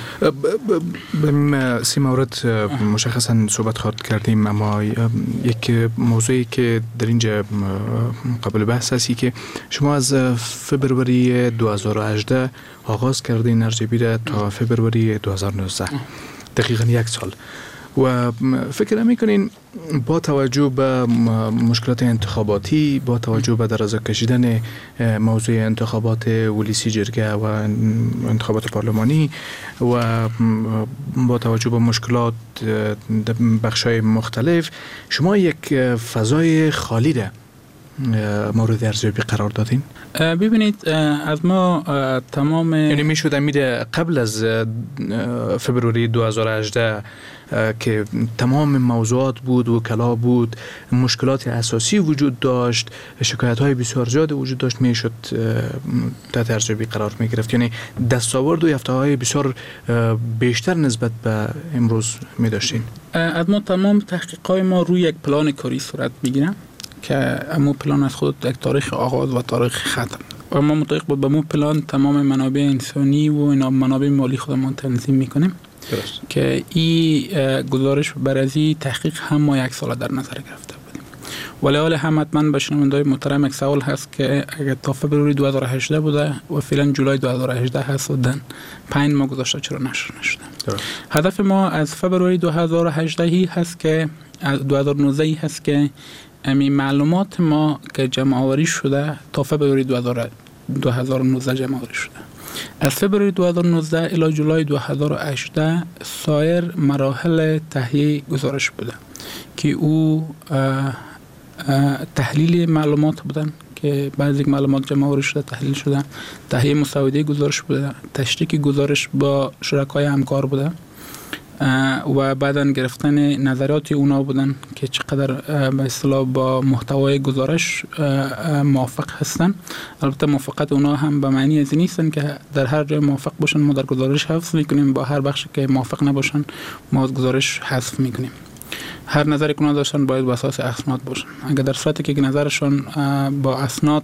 به 3 مورد مشخصا صحبت خواهد کردیم، اما یک موضوعی که در اینجا قابل بحث است که شما از فبروری 2018 آغاز کردین ارزیابی را تا فبروری 2019 دقیقاً 1 سال و فکر میکنین با توجه به مشکلات انتخاباتی، با توجه به دراز کشیدن موضوع انتخابات ولسی جرگه و انتخابات پارلمانی و با توجه به مشکلات بخشای مختلف، شما یک فضای خالی را مورد ارزیابی قرار دادین؟ ببینید از ما تمام، یعنی میشد امیر قبل از فبروری 2018 که تمام موضوعات بود، وکلا بود، مشکلات اساسی وجود داشت، شکایت های بسیار زیاد وجود داشت، میشد تحت ارزیابی قرار می گرفت، یعنی دستاورد و یافته های بسیار بیشتر نسبت به امروز می داشتین؟ از ما تمام تحقیقات ما روی یک پلان کاری صورت میگیره که امو پلان از خود یک تاریخ آغاز و تاریخ ختم و ما مطابق با به پلان تمام منابع انسانی و منابع مالی خودمون تنظیم میکنیم. درست. که این گزارش برای تحقیق هم ما 1 سال در نظر گرفته بودیم. ولی حال هم حتما به شنونده‌های محترم یک سوال هست که اگر تا فبروری 2018 بوده و فعلا جولای 2018 هست و دن 5 ماه گذشته چرا نشر نشده؟ درست. هدف ما از فبروری 2018 هست که 2019 هست که امی معلومات ما که جمع آوری شده تا فبروری 2019 جمع آوری شده. از فبروری 2019 الی جولای 2018 سایر مراحل تهیه گزارش بوده که او تحلیل معلومات بودن که بعضی معلومات جمع آوری شده، تحلیل شده، تهیه مسوده گزارش بوده، تشریک گزارش با شرکای همکار بوده و بعداً گرفتن نظرات اونا بودن که چقدر به اصطلاح با محتوای گزارش موافق هستن. البته موافقت اونا هم به معنی از نیستن که در هر جای موافق باشن ما در گزارش حذف میکنیم، با هر بخشی که موافق نباشن ما از گزارش حذف میکنیم. هر نظری که اونا داشتن باید با اساس اسناد باشن. اگر در صورتی که نظرشون با اسناد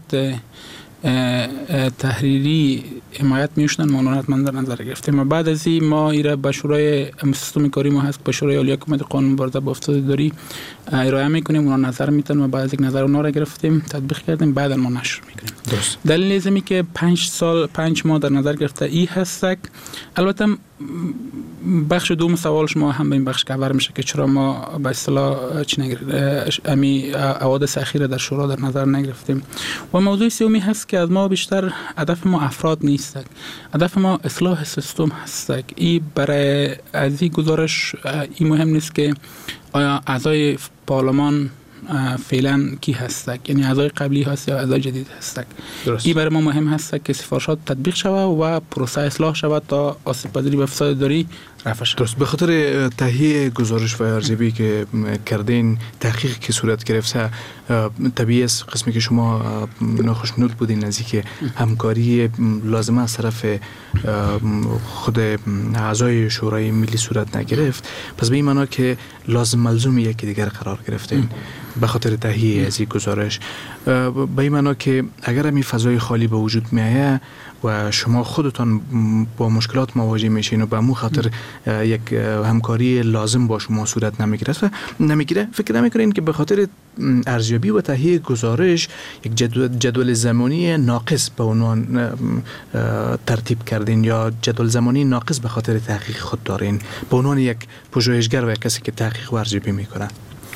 تحریری حمایت میشدن ما حتما در نظر گرفتیم و بعد از این ما ایره به شورای سیستم کاری ما هست، به شورای عالی حکومت قانون مبارزه با افساد اداری ارائه میکنیم، اونا نظر میتن و بعد از یک نظر اونا را گرفتیم تطبیق کردیم، بعد ما نشر میکنیم. درست. دلیل ازمی که 5 ماه در نظر گرفته ای هست. البته بخش دوم سوال شما هم به این بخش کور میشه که چرا ما به اصطلاح امی حوادث اخیر در شورا در نظر نگرفتیم. و موضوع سومی هست که از ما بیشتر هدف ما افراد نیست، هدف ما اصلاح سیستم هست. این برای از این گزارش این مهم نیست که آیا اعضای پارلمان فعلا کی هست، یعنی اعضای قبلی هست یا اعضای جدید هست. این برای ما مهم هست که سفارشات تطبیق شود و پروسه اصلاح شود تا آسیب پذیری به فساد اداری رفع شود. درست. به خاطر تهیه گزارش و ارزیابی که کردین، تحقیق که صورت گرفته، طبیعی است قسمی که شما ناخوشنود بودین از اینکه همکاری لازمه از طرف خود اعضای شورای ملی صورت نگرفت، پس به این معنا که لازم ملزوم یکی دیگر قرار گرفتین به خاطر تهیه از این گزارش. به این معنا که اگر همین فضای خالی به وجود میایه و شما خودتان با مشکلات مواجه میشین و به مو خاطر یک همکاری لازم با شما صورت نمیگیره، فکر نمیکنین که به خاطر ارزیابی و تهیه گزارش یک جدول زمانی ناقص به عنوان ترتیب کردین یا جدول زمانی ناقص به خاطر تحقیق خود دارین به عنوان یک پژوهشگر و یک کسی که تحقیق و ارزیابی میکنه؟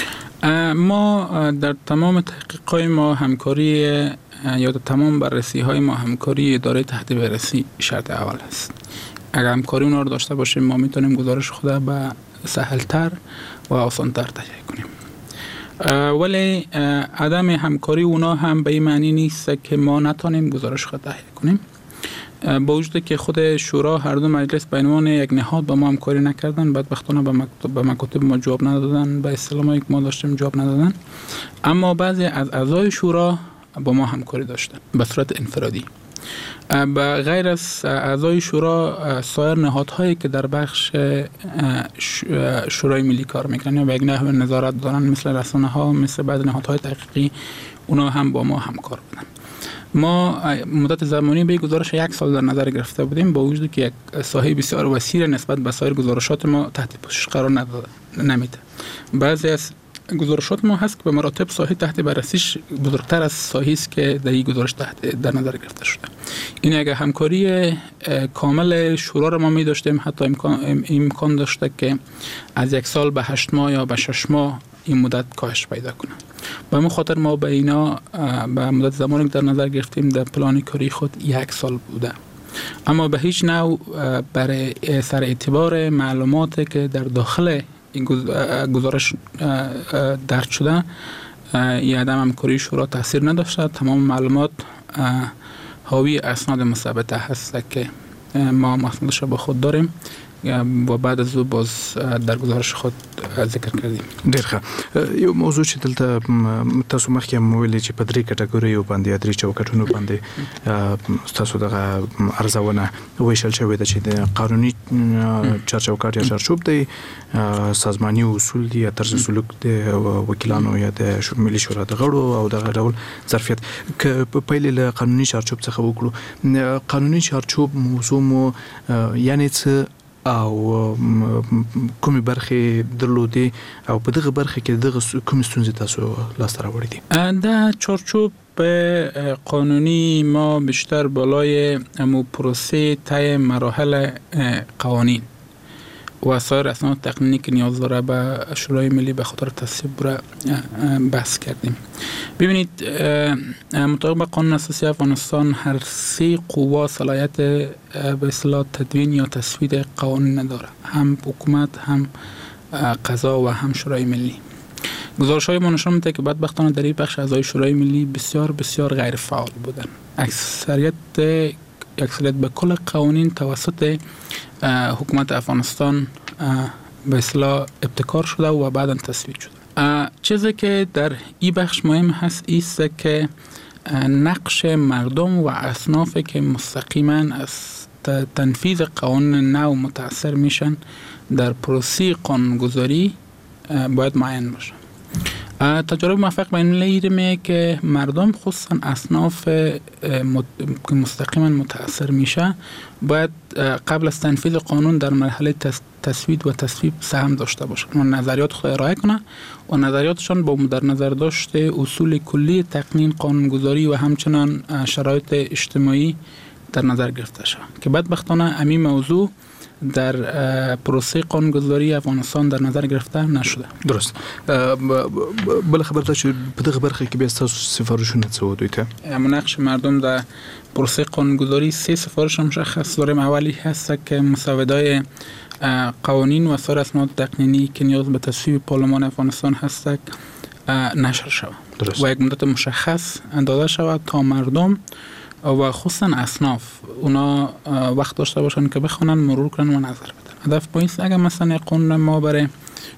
ما در تمام تحقیقات ما همکاری یا در تمام بررسی های ما همکاری اداره تحت بررسی شرط اول است. اگر همکاری اونا رو داشته باشیم ما میتونیم گزارش خود به سهلتر و آسانتر تهیه کنیم. ولی عدم همکاری اونا هم به این معنی نیست که ما نتونیم گزارش خود تهیه کنیم. با وجود که خود شورا هر دو مجلس به عنوان یک نهاد با ما همکاری نکردن، بدبختانه به مکاتب ما جواب ندادن، به اصطلاحی که ما داشتیم جواب ندادن، اما بعضی از اعضای شورا با ما همکاری داشتن به صورت انفرادی. به غیر از اعضای شورا سایر نهادهایی که در بخش شورای ملی کار میکنن یا به یک نحو نظارت دارن مثل رسانه ها، مثل بعض نهادهای تحقیقی، اونا هم با ما همکار بودن. ما مدت زمانی به گزارش 1 سال در نظر گرفته بودیم با وجود که یک ساحه بسیار وسیع نسبت به سایر گزارشات ما تحت پوشش قرار نمیده. بعضی از گزارشات ما هست که به مراتب ساحه تحت بررسیش بزرگتر از ساحه‌ای است که در این گزارش در نظر گرفته شده. این اگه همکاری کامل شورا را ما می داشتیم حتی امکان داشته که از 1 سال به 8 ماه یا به 6 ماه این مدت کاهش پیدا کنه. به همون خاطر ما به اینا به مدت زمانی که در نظر گرفتیم در پلان کاری خود 1 سال بوده. اما به هیچ نوع برای سر اعتبار معلوماتی که در داخل این گزارش درج شده این عدم همکاری شورا تاثیر نداشته. تمام معلومات حاوی اسناد مثبت هست که ما مسئولش با خود داریم و بعد از او باز در گزارش خود ذکر کردیم. ډیر ښه. یو موضوع چې دلته تاسو مخکې هم ویلي چې په درې کټګوریو باندې درې چوکاټونو باندې تاسو دغه ارزونه ویشل شوې ده چې د قانوني چارچوکاټ یا چارچوب دی، سازماني اصول دي یا طرز سلوک د وکیلانو یا د ملي شورا د غړو او دغه ډول ظرفیت. که په پیل له قانوني چارچوب څخه وکړو، قانوني چارچوب موضوع مو یعنی څه او کومې برخې درلودې او په دغه برخه کې دغه کومې ستونزې تاسو لاسته راوړې دي؟ در چارچوب قانونی ما بیشتر بالای پروسه طی مراحل قوانین و سایر اسناد تقنینی که نیاز داره به شورای ملی به خاطر تصویب را بحث کردیم. ببینید، مطابق قانون اساسی افغانستان هر سه قوا صلاحیت به اصطلاح تدوین یا تصویب قانون نداره، هم حکومت، هم قضا و هم شورای ملی. گزارش‌های ما نشون میده که بدبختانه در این بخش اعضای شورای ملی بسیار بسیار غیر فعال بودن. اکثریت به کل قوانین توسط حکومت افغانستان به اصطلاح ابتکار شده و بعداً تصویب شده. چیزی که در این بخش مهم هست است که نقش مردم و اصنافی که مستقیما از تنفیذ قانون نو متاثر میشن در پروسه قانونگذاری باید معین باشه. تجارب موفق بین المللی میگه که مردم خصوصا اصناف که مستقیما متاثر میشه باید قبل از تنفیذ قانون در مرحله تصویب و تصویب سهم داشته باشند و نظریات خود ارائه کنند و نظریاتشان با در نظر داشته اصول کلی تقنین قانونگذاری و همچنان شرایط اجتماعی در نظر گرفته شود که بدبختانه همین موضوع در پروسه قانونگذاری افغانستان در نظر گرفته نشده. درست. بل خبر تا چې په دغه برخه کې به تاسو سفارشونه څه ودوی ته؟ نقش مردم در پروسه قانونگذاری 3 سفارش مشخص داریم. اولی هست که مسودای قوانین و سایر اسناد تقنینی که نیاز به تصویب پارلمان افغانستان هست نشر شود و یک مدت مشخص داده شود تا مردم و خصوصا اصناف اونا وقت داشته باشن که بخونن، مرور کنن و نظر بدن. هدف با اینست اگر مثلا قانون ما برای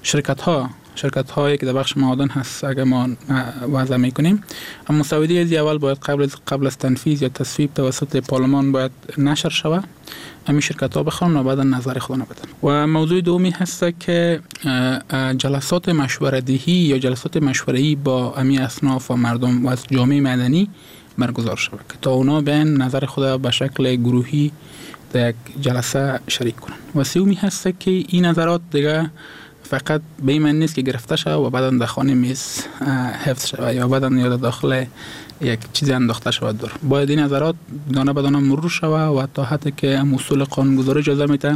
شرکت هایی که در بخش معادن هست اگر ما وضع میکنیم، اما مسوده از اول باید قبل از تنفیذ یا تصویب توسط پارلمان باید نشر شود، همین شرکت ها بخونن و بعد نظر خود بدن. و موضوع دومی هست که جلسات مشوره دهی یا جلسات مشوره‌ای با همین اصناف و مردم و از جامعه مدنی برگزار شود که تا اونا بین نظر خود به شکل گروهی در یک جلسه شریک کنند. و سومی هست که این نظرات دیگه فقط به این معنی نیست که گرفته شود و بعدا در خانه میز حفظ شود یا بعدا یا داخل یک چیزی انداخته شود دور. باید این نظرات دانه به دانه مرور شود و تا حتی که اصول قانونگذاری اجازه میده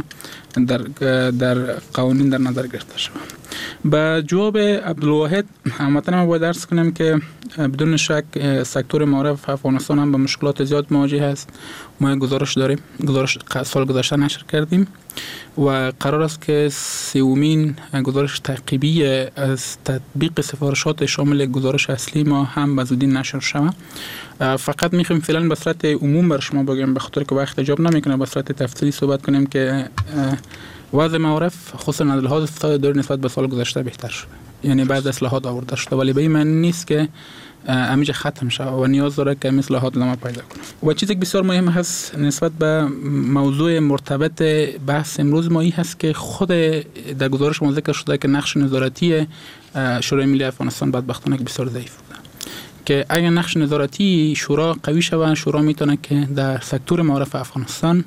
در قوانین در نظر گرفته شود. با جواب عبدالواحد هموطن ما باید عرض کنم که بدون شک سکتور معارف افغانستان هم با مشکلات زیاد مواجه است. ما گزارش داریم، گزارش سال گذشته نشر کردیم و قرار است که 3مین گزارش تعقیبی از تطبیق سفارشات شامل گزارش اصلی ما هم به زودی نشر شود. فقط میخوایم فعلا به صورت عموم بر شما بگم به خاطر که وقت اجاب نمیکنه به صورت تفصیلی صحبت کنیم که وضع معارف خصوصا از لحاظ فساد اداری نسبت به سال گذشته بهتر شده. یعنی بعض اصلاحات آورده شده ولی به این معنی نیست که همیشه ختم شود و نیاز داره که اصلاحات ادامه پیدا کنه. و چیزی که بسیار مهم هست نسبت به موضوع مرتبط بحث امروز ما این هست که خود در گزارش ما ذکر شده که نقش نظارتی شورای ملی افغانستان بدبختانه بسیار ضعیف بوده. که اگر نقش نظارتی شورا قوی شود، شورا میتونه که در سکتور معارف افغانستان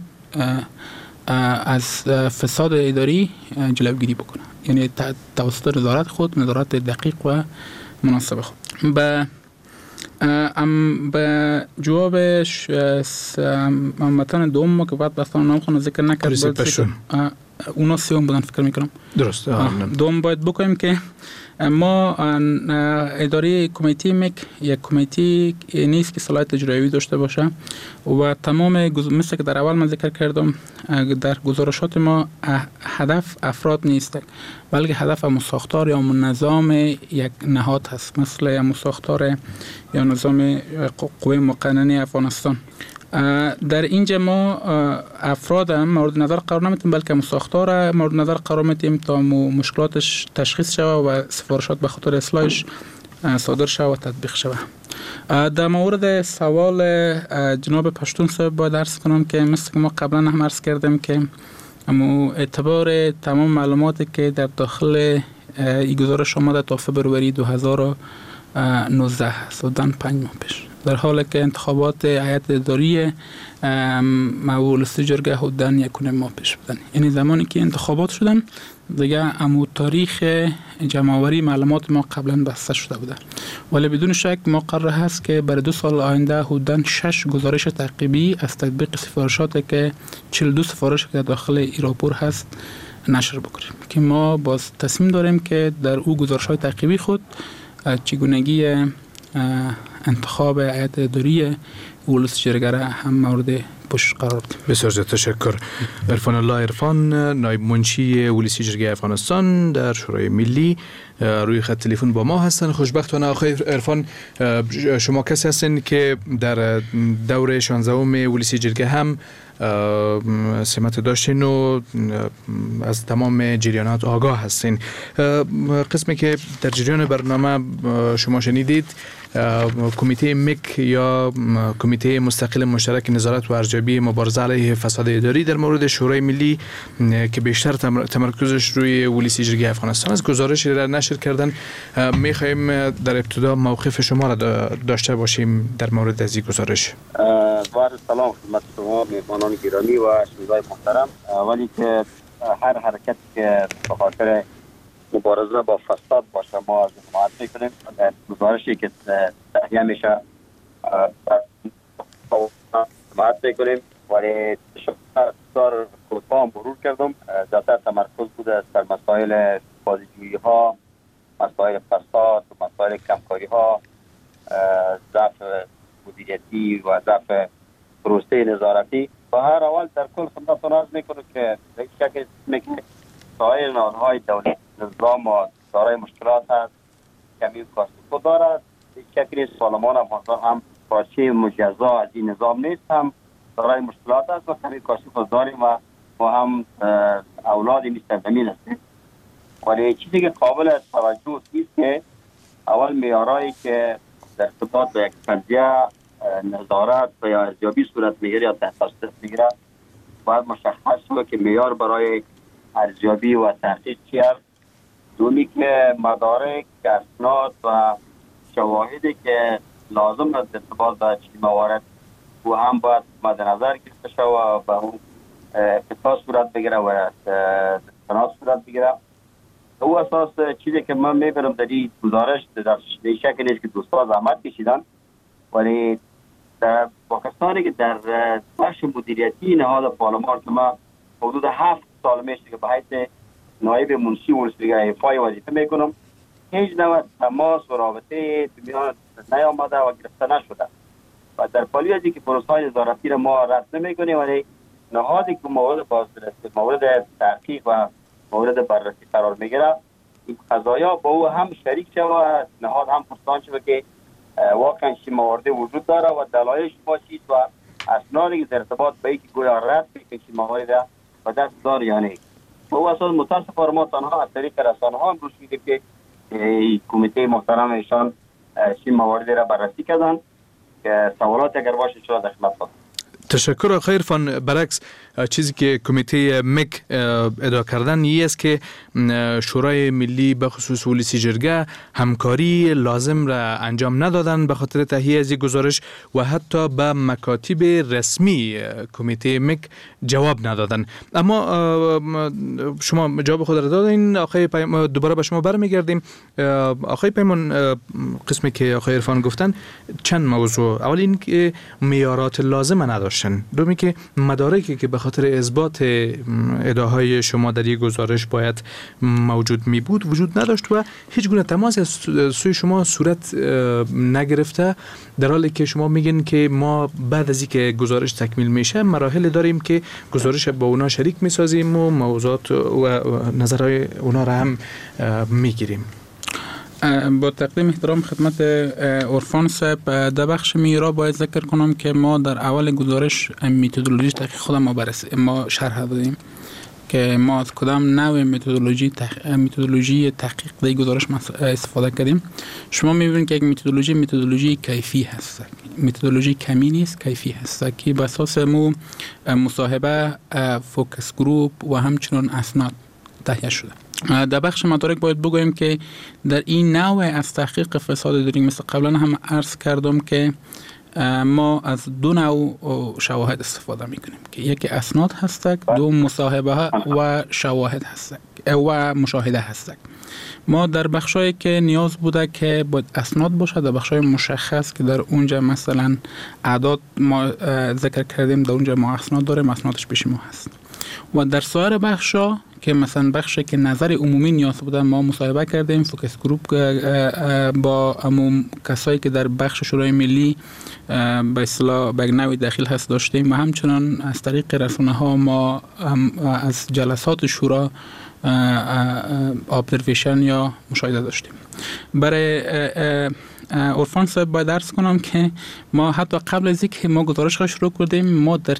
از فساد اداری جلوگیری بکنه، یعنی توسط نظارت خود، نظارت دقیق و مناسب خود. به جوابش متن دوم که بعد بستان نام خونه ذکر نکرد اونا سوم بودن فکر میکنم. درست. دوم باید بکنیم که ما اداره کمیته مک یک کمیته نیست که صلاحیت اجرایی داشته باشه و تمام مثل که در اول من ذکر کردم در گزارشات ما هدف افراد نیست بلکه هدف ساختار یا نظام یک نهاد هست، مثل ساختار یا نظام قوه مقننه افغانستان. در اینجا ما افراد هم مورد نظر قرار نمیتیم بلکه ساختار مورد نظر قرار میتیم تا مشکلاتش تشخیص شوه و سفارشات به خاطر اصلاحش صادر شوه و تطبیق شوه. در مورد سوال جناب پشتون صاحب باید عرض کنم که مثل که ما قبلا هم عرض کردیم که اعتبار تمام معلوماتی که در داخل این گزارش آمده تا فبروری 2019 هست، حدوداً 5 ماه پیش، در حالی که انتخابات هیئت اداری ولسی جرگه حدوداً 1 ماه پیش بودن. یعنی زمانی که انتخابات شدن دیگه امو تاریخ جمع‌آوری معلومات ما قبلا بسته شده بوده، ولی بدون شک ما قرار هست که برای 2 سال آینده حدوداً 6 گزارش تعقیبی از تطبیق سفارشاتی که 42 سفارش که داخل ایراپور هست نشر بکنیم که ما باز تصمیم داریم که در او گزارش‌های تعقیبی خود چگونگی انتخاب هیئت اداری ولسی جرگه را هم مورد پوشش قرار بدیم. بسیار زیاد تشکر. عرفان الله عرفان، نایب منشی ولسی جرگه افغانستان در شورای ملی، روی خط تلفن با ما هستند. خوشبختانه آقای عرفان شما کسی هستین که در دوره 16 ولسی جرگه هم سمت داشتین و از تمام جریانات آگاه هستین. قسمی که در جریان برنامه شما شنیدید کمیته مک یا کمیته مستقل مشترک نظارت و ارزیابی مبارزه علیه فساد اداری در مورد شورای ملی که بیشتر تمرکزش روی ولسی جرگه افغانستان است گزارشی را نشر کردن. می‌خوایم در ابتدا موقف شما را داشته باشیم در مورد از این گزارش. با سلام خدمت شما میهمانان گرامی و شنوندگان محترم. ولی که هر حرکت که به خاطر مبارزه با فساد باشه ما از حمایت میکنیم. در گزارشی که تهیه میشه حمایت میکنیم، ولی شکر کوتاه مرور کردم. زیادتر تمرکز بوده در مسائل بازیجویی ها، مسائل فساد و مسائل کمکاری ها، ضعف مدیریتی و ضعف پروسه نظارتی. و هر اول در کل خدمتتون عرض میکنم که به شکل سایر نهادهای دولت نظام و دارای مشکلات هست، کمی کاسب‌کو دارد. به شکل سالمان افغانستان هم پارچه مجزا از این نظام نیست، هم دارای مشکلات است و کمی کاسب‌کو داریم و ما هم اولادی مثل زمین هستیم. ولی چیزی که قابل توجه است که اول معیارهایی که در ارتباط با یک قضیه نظارت و یا ارزیابی صورت میگیره یا تحقیق میگیره باید مشخص شده که معیار برای ارزیابی و تحقیق چی است. دومی که مدارک، اسناد و شواهدی که لازم است در ارتباط با چنین موارد و هم باید مد نظر گرفته شود و به اون اقتصاد صورت بگیره و سند صورت بگیره. او اساس چیزی که من میبرم در این گزارش در شکل نیست که دوستان زحمت کشیدن، ولی در پاکستانی که در بخش مدیریتی نهاد پارلمان که ما حدود 7 سال میشه که به حیث نایب منشی ولسی جرگه ایفای وظیفه میکنم، هیچ نوع تماس و رابطه میان نیامده و گرفته نشده و در پالی از اینکه پروسه‌های نظارتی را ما رد نمیکنیم، ولی نهادی که مورد تحقیق و مورد بررسی قرار میگیره این قضایا با او هم شریک شود، نهاد هم پرسان شود که واقعا چه مواردی وجود داره و دلایلش ما چیست و اسنادی که در ارتباط به اینکه گویا رد که چه مواردی و دست دار یا نه. او اساس متاسفانه ما تنها از طریق رسانه‌ها امروز می‌دیم که کمیته محترم ایشان چه مواردی را بررسی کردن که سوالات اگر باشه شاید در خدمت هستم. تشکر آقای عرفان. برعکس چیزی که کمیته مک ادعا کردن این است که شورای ملی به خصوص ولسی جرگه همکاری لازم را انجام ندادن به خاطر تهیه از گزارش و حتی به مکاتب رسمی کمیته مک جواب ندادن. اما شما جواب خود را دادین. آقای پیمان دوباره به شما برمیگردیم. آقای پیمان، قسمی که آقای عرفان گفتن چند موضوع. اول این که معیارات لازم نداشت باشن. دومی که مدارکی که به خاطر اثبات ادعاهای شما در یک گزارش باید موجود می بود وجود نداشت و هیچ گونه تماسی از سوی شما صورت نگرفته، در حالی که شما میگین که ما بعد از اینکه گزارش تکمیل میشه مراحل داریم که گزارش با اونا شریک میسازیم و موضوعات و نظرهای اونا را هم میگیریم. با تقدیم احترام خدمت عرفان صاحب، در بخش میرا باید ذکر کنم که ما در اول گزارش متدولوژی تحقیق خودم ما شرح دادیم که ما از کدام نوع متدولوژی تحقیق در گزارش استفاده کردیم. شما می‌بینید که یک متدولوژی کیفی هست، متدولوژی کمی نیست، کیفی هست که بر اساس مصاحبه، فوکس گروپ و همچنین اسناد تهیه شده. در بخش مدارک باید بگوییم که در این نوع از تحقیق فساد اداری مثل قبلا هم عرض کردم که ما از دو نوع شواهد استفاده میکنیم که یکی اسناد هستک، دو مصاحبه و شواهد هستک و مشاهده هستک. ما در بخشایی که نیاز بوده که باید اسناد باشه، در بخشای مشخص که در اونجا مثلا اعداد ما ذکر کردیم، در اونجا ما اسناد داریم، اسنادش پیش ما هست. و در سایر بخشا که مثلا بخشی که نظر عمومی نیاز بوده ما مصاحبه کردیم، فوکس گروپ با عموم کسایی که در بخش شورای ملی به اصطلاح به نوعی داخل هست داشتیم و همچنان از طریق رسانه ها ما از جلسات شورا ابزرویشن یا مشاهده داشتیم. برای عرفان صاحب باید عرض کنم که ما حتی قبل از اینکه ما گزارش را شروع کردیم ما در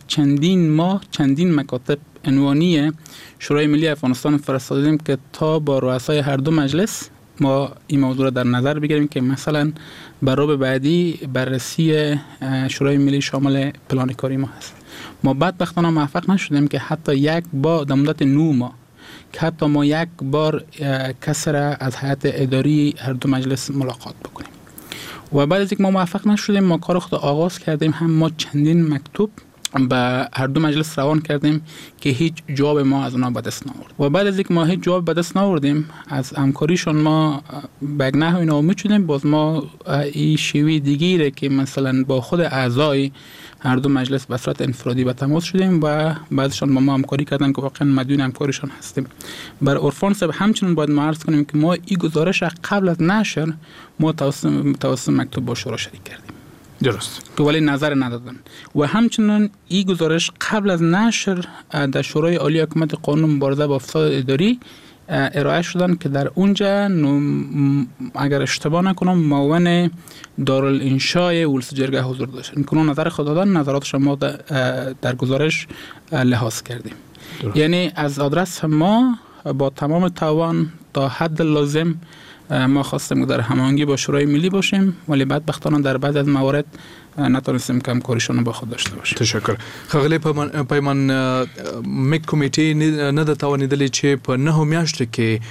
چندین مکاتب عنوانی شورای ملی افغانستان فرستادیم که تا با رؤسای هر دو مجلس ما این موضوع را در نظر بگیریم که مثلا برای بعدی بررسی شورای ملی شامل پلان کاری ما هست. ما بدبختانه موفق نشدیم که حتی یک بار در مدت 9 ماه که حتی ما یک بار کسی را از هیئت اداری هر دو مجلس ملاقات بکنیم. و بعد از اینکه ما موفق نشدیم ما کار خود آغاز کردیم، هم ما چندین مکتوب به هر دو مجلس روان کردیم که هیچ جواب ما از اونا به دست نآورد. و بعد از اینکه ما هیچ جواب به دست نآوردیم از همکاریشون ما به نحوی ناامید شدیم. باز ما این شیوه دیگری که مثلا با خود اعضای هر دو مجلس به صورت انفرادی به تماس شدیم و بعضشان با ما همکاری کردن که واقعا مدیون همکاریشان هستیم. بر عرفان صاحب همچنین باید ما عرض کنیم که ما این گزارش قبل از نشر ما توسط مکتوب با شورا شریک کردیم. درست. که ولی نظر ندادن و همچنین این گزارش قبل از نشر در شورای عالی حکومت قانون مبارزه با فساد اداری ارائه شدن که در اونجا اگر اشتباه نکنم معاون دارالانشای ولس جرگه حضور داشتن که نظر خود دادن، نظراتش ما در گزارش لحاظ کردیم. یعنی از آدرس ما با تمام توان تا حد لازم ما خواستیم در هماهنگی با شورای ملی باشیم ولی بدبختانه در بعض از موارد نتونستیم که همکاریشون با خود داشته باشیم. تشکر. خغلی پیمان میک کمیټي نه د توانیدلې چې په 9 میاشتو کې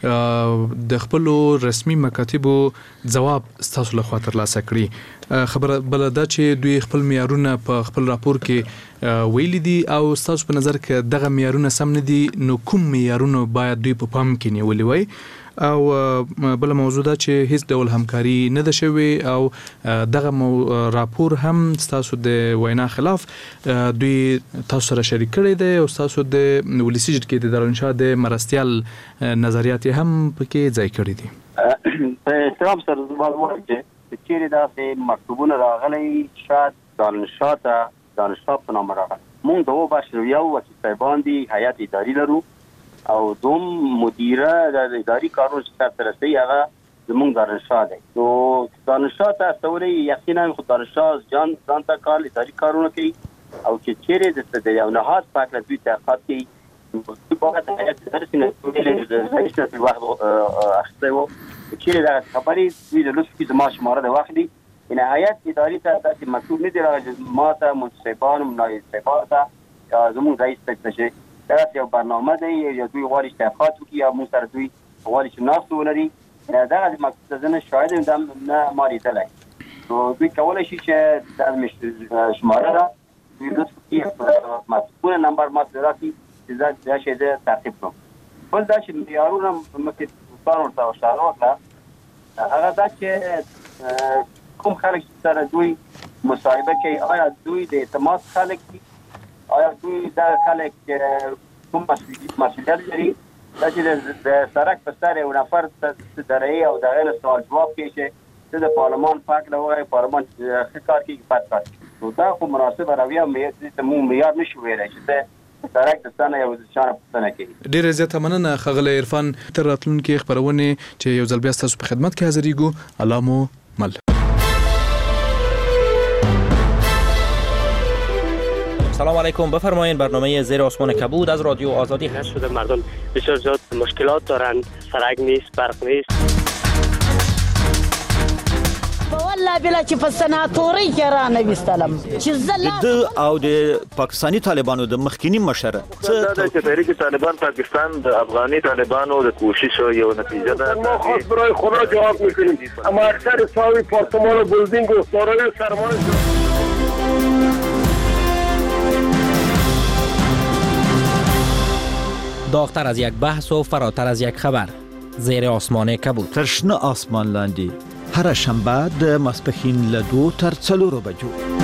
د خپل رسمي مکاتبو جواب ستاسو له خوا ترلاسه کړي. خبره بل ده چې دوی خپل معیارونه په خپل راپور کې ویلي دي او ستاسو په نظر کې دغه معیارونه سم نه دي، نو کوم معیارونه باید دوی په پام کې نیولي وای؟ او بل موضوع ده چې هیڅ ډول همکاري نه ده شوې او دغه راپور هم تاسو د وینا خلاف دوی تاسو سره شریک کړی دی او تاسو د ولسی جرګې د دارالانشا د مرستیال نظریات هم پکې ځای کړی دي. په احترام سره زما وایم چې چیرې داسې مکتوبونه راغلي شاید دارالانشا ته دانشگاه په نام راغلی. مونږ دوه بشر یو وکیل صاحبان دي، هیئت اداري لرو او دوم مدیره د اداري کارونو چې سرته رسوي هغه زمونږ دارالانشا دی. نو دارالانشا ته استولی یقینا خو دارالانشا ځان ته کار اداري کارونه کوي او چې چیرې د یو نهاد په هکله دوی تحقیقات کوي دوی باید هیئت اداري رئیس ته وخت اخیستی و چیرې دغه خبرې دوی د لطف کې زما شماره د واخلي. این هیئت اداري ته داسې مکتوب نه دی راغلی ما ته منصفانو نایب صاحبانو ته یا زمونږ رئیس ته چې دغه یو برنامه دی یا دوی غواړي تحقیقات وکړي یا موږ سره دوی غواړي چې ناست ولري. دغه مکتوب زه نه شاهد یم نه ما لیدلی. نو دوی کولی شي چې دا شماره ده دوی لطف وکړي مکتوبونه نمبر ما ته راکړي چې زه دا شی زه تعقیب کړم. بل دا چې معیارونه مخکې دوستان ورته اشاره وکړه هغه دا چې کوم خلک سره دوی مصاحبه کوي آیا دوی د اعتماد خلک دي آیا دوی د خلک کوم مسؤلیت لري چې د سرک په سر یو نفر درې او دغه له سوال جواب کوي چې د پارلمان پاک نه وای پارلمان ښه کار کوي بد کار نو دا خو مناسبه رویه مو معیار نشو ویلی چې سرک د ستنه یو چاره پوښتنه کوي. ډېره زیاته مننه ښاغلی عرفان تر راتلونکې خپرونې چې یو ځل بیا ستاسو په خدمت کې حاضرېږو. الله مو مل. سلام علیکم، بفرمایید. برنامه زیر آسمان کبود از رادیو آزادی هست. شده مردم بسیار زیاد مشکلات دارند، سرک نیست، برق نیست. والله بلا چې په سناتوري کې را نویستلم چې د او د پاکستانی طالبانو د مخکینی مشر څه د تحریک طالبان پاکستان د افغاني طالبانو د کوشش یو نتیجه ده. ما خاص برای خدا جواب میکنیم اما اکثر صاحب پارتمان و بلدینگ و دارای سرمایه داغتر از یک بحث و فراتر از یک خبر. زیر آسمان کبود. ترشنه آسمان لاندی هر شنبه د ماسپښین له 2 تر 4 بجو.